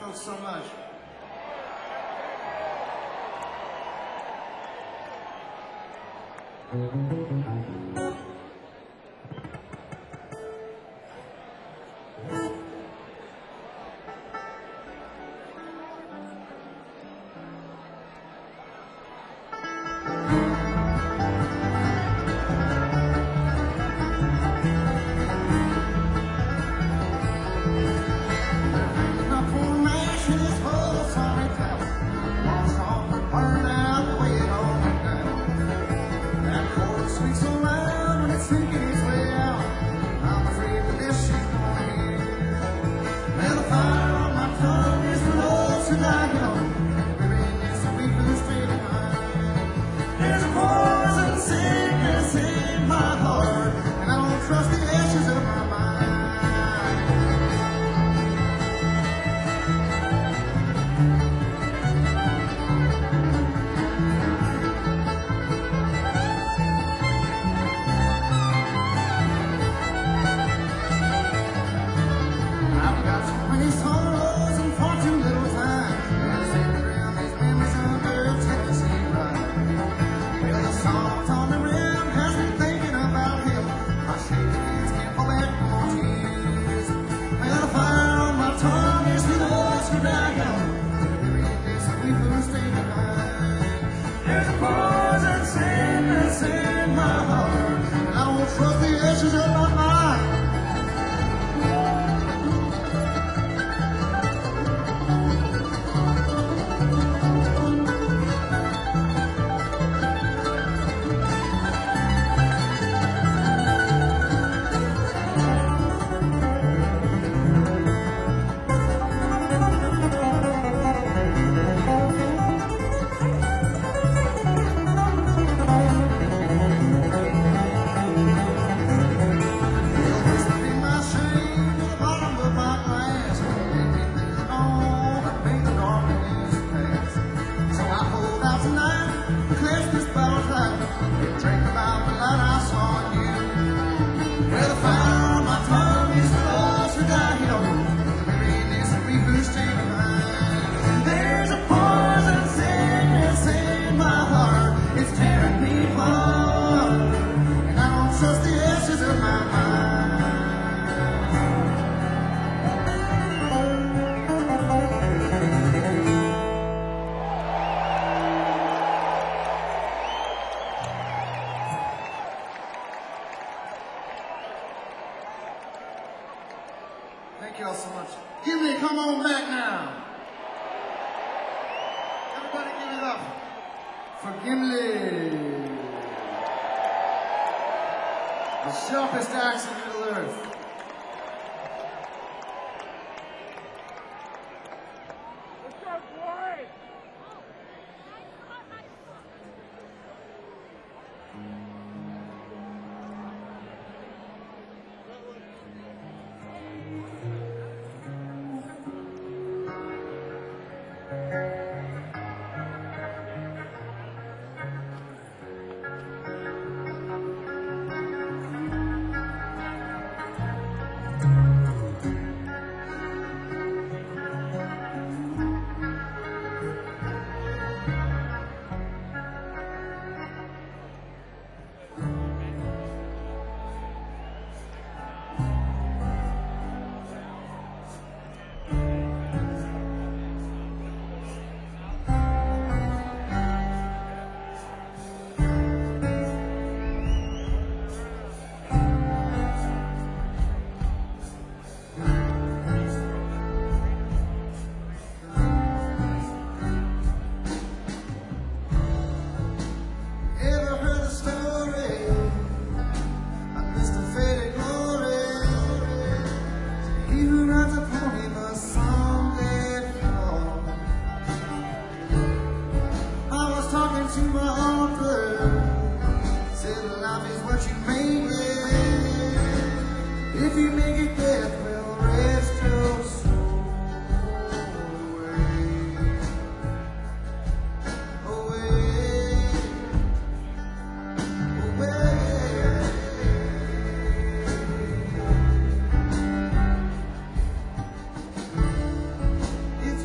Speaker 3: folks so much. Thank you all so much. Gimli, come on back now. Everybody give it up for Gimli. The sharpest axe in Middle Earth. It's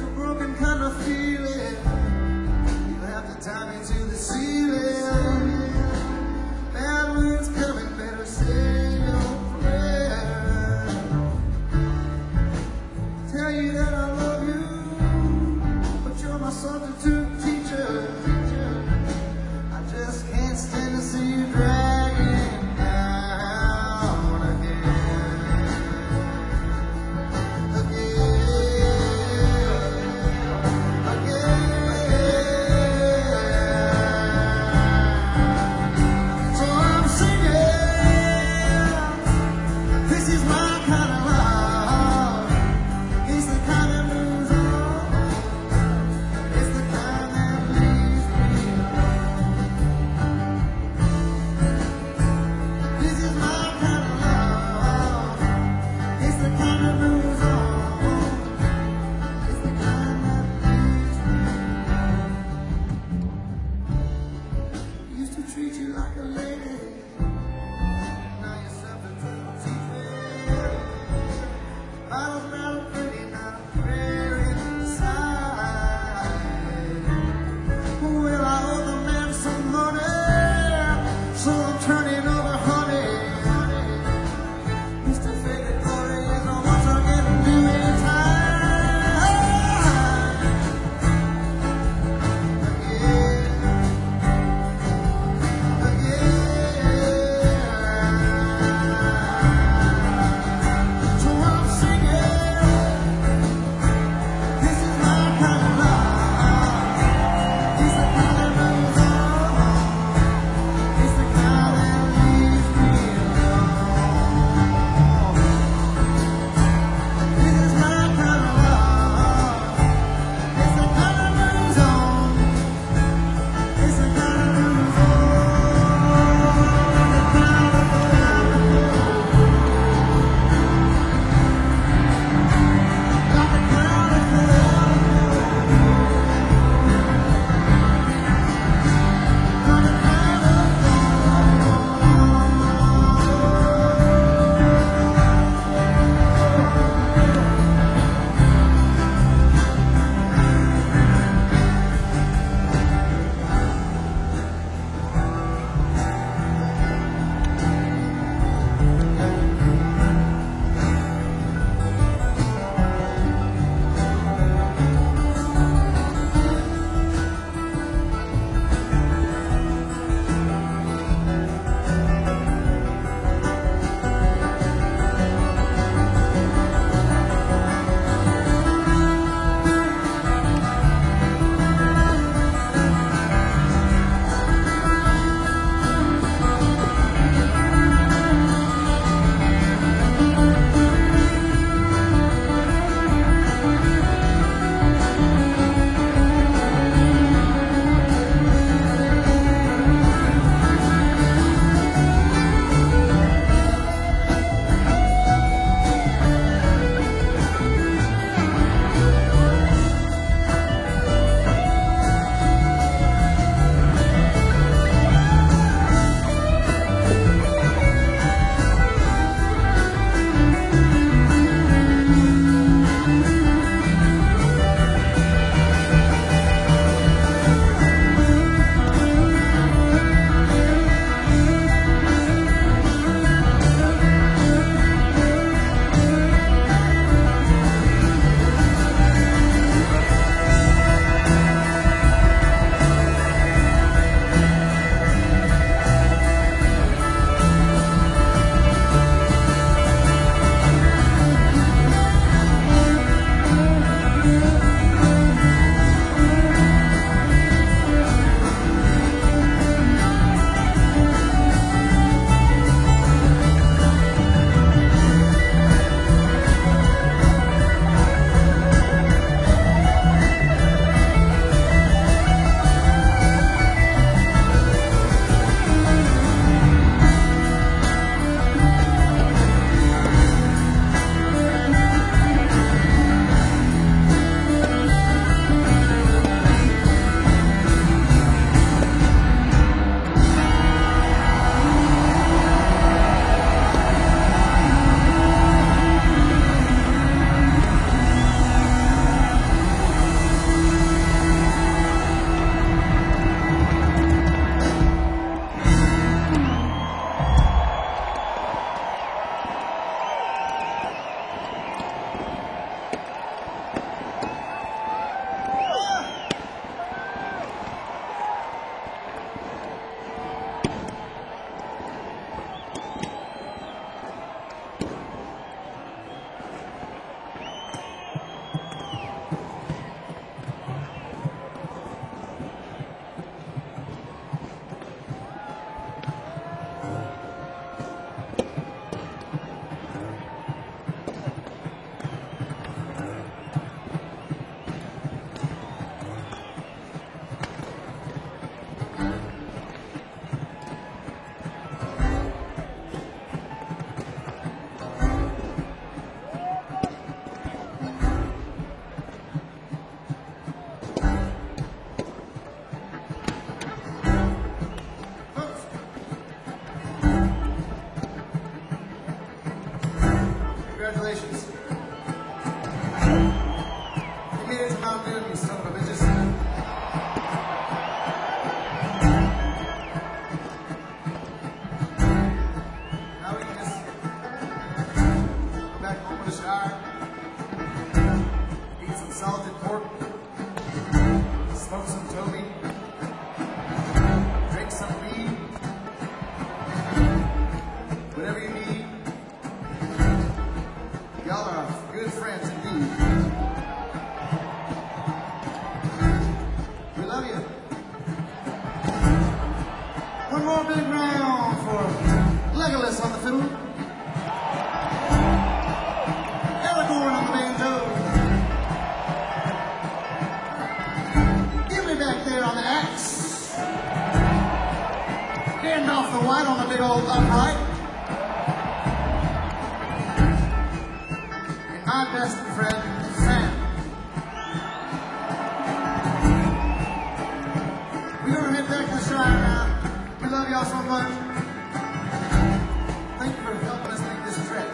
Speaker 3: fire, eat some salted pork, smoke some Toby, drink some weed, whatever you need. Y'all are good friends indeed. We love you. One more big round for Legolas on the fiddle. Aragorn on the banjo. Gimli back there on the axe. Gandalf the White on the big old upright. And my best friend, Sam. We're gonna head back to the Shire now. We love y'all so much. Thank you for helping us make this trip.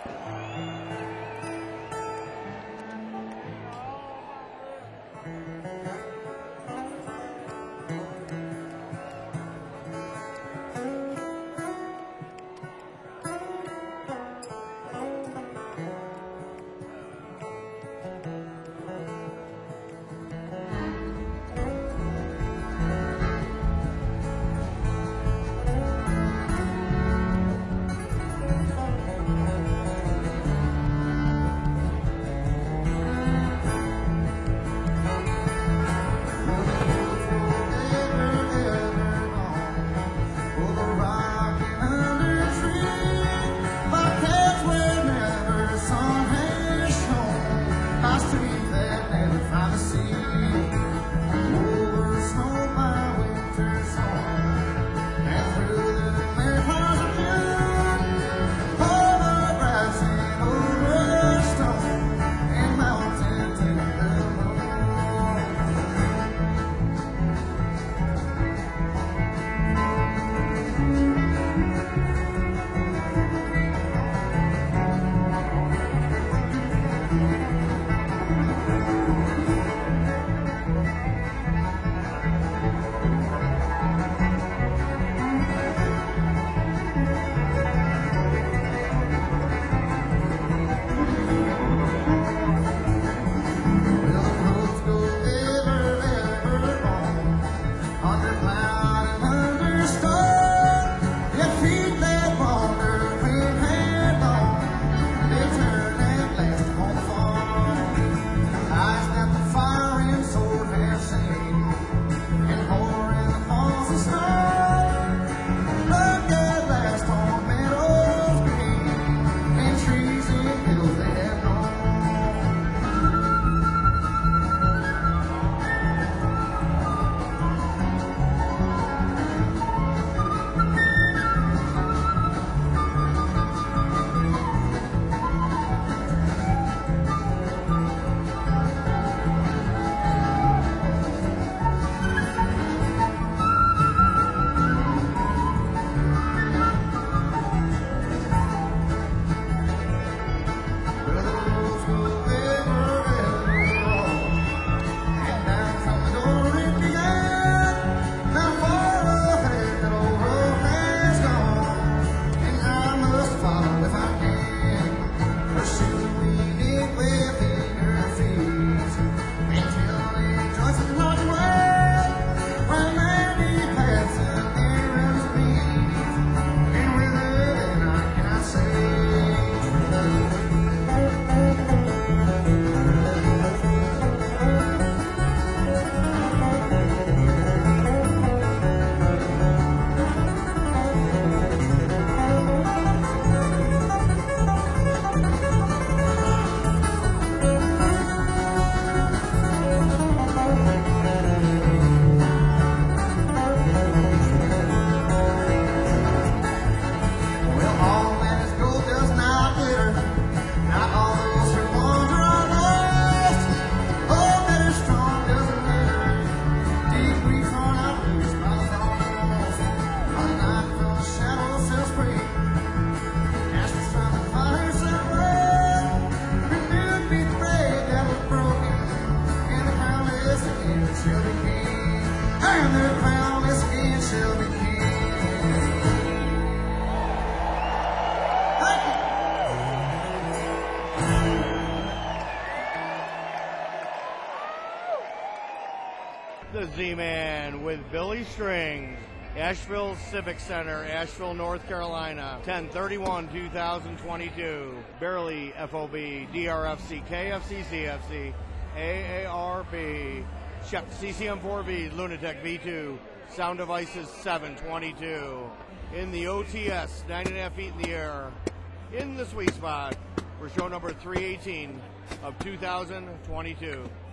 Speaker 4: The Z-Man with Billy Strings, Asheville Civic Center, Asheville, North Carolina, 10/31/2022. Barely FOB, DRFC, KFC, CFC, AARP, Shep CCM4V, Lunatic V2, Sound Devices 722. In the OTS, 9.5 feet in the air, in the sweet spot, for show number 318 of 2022.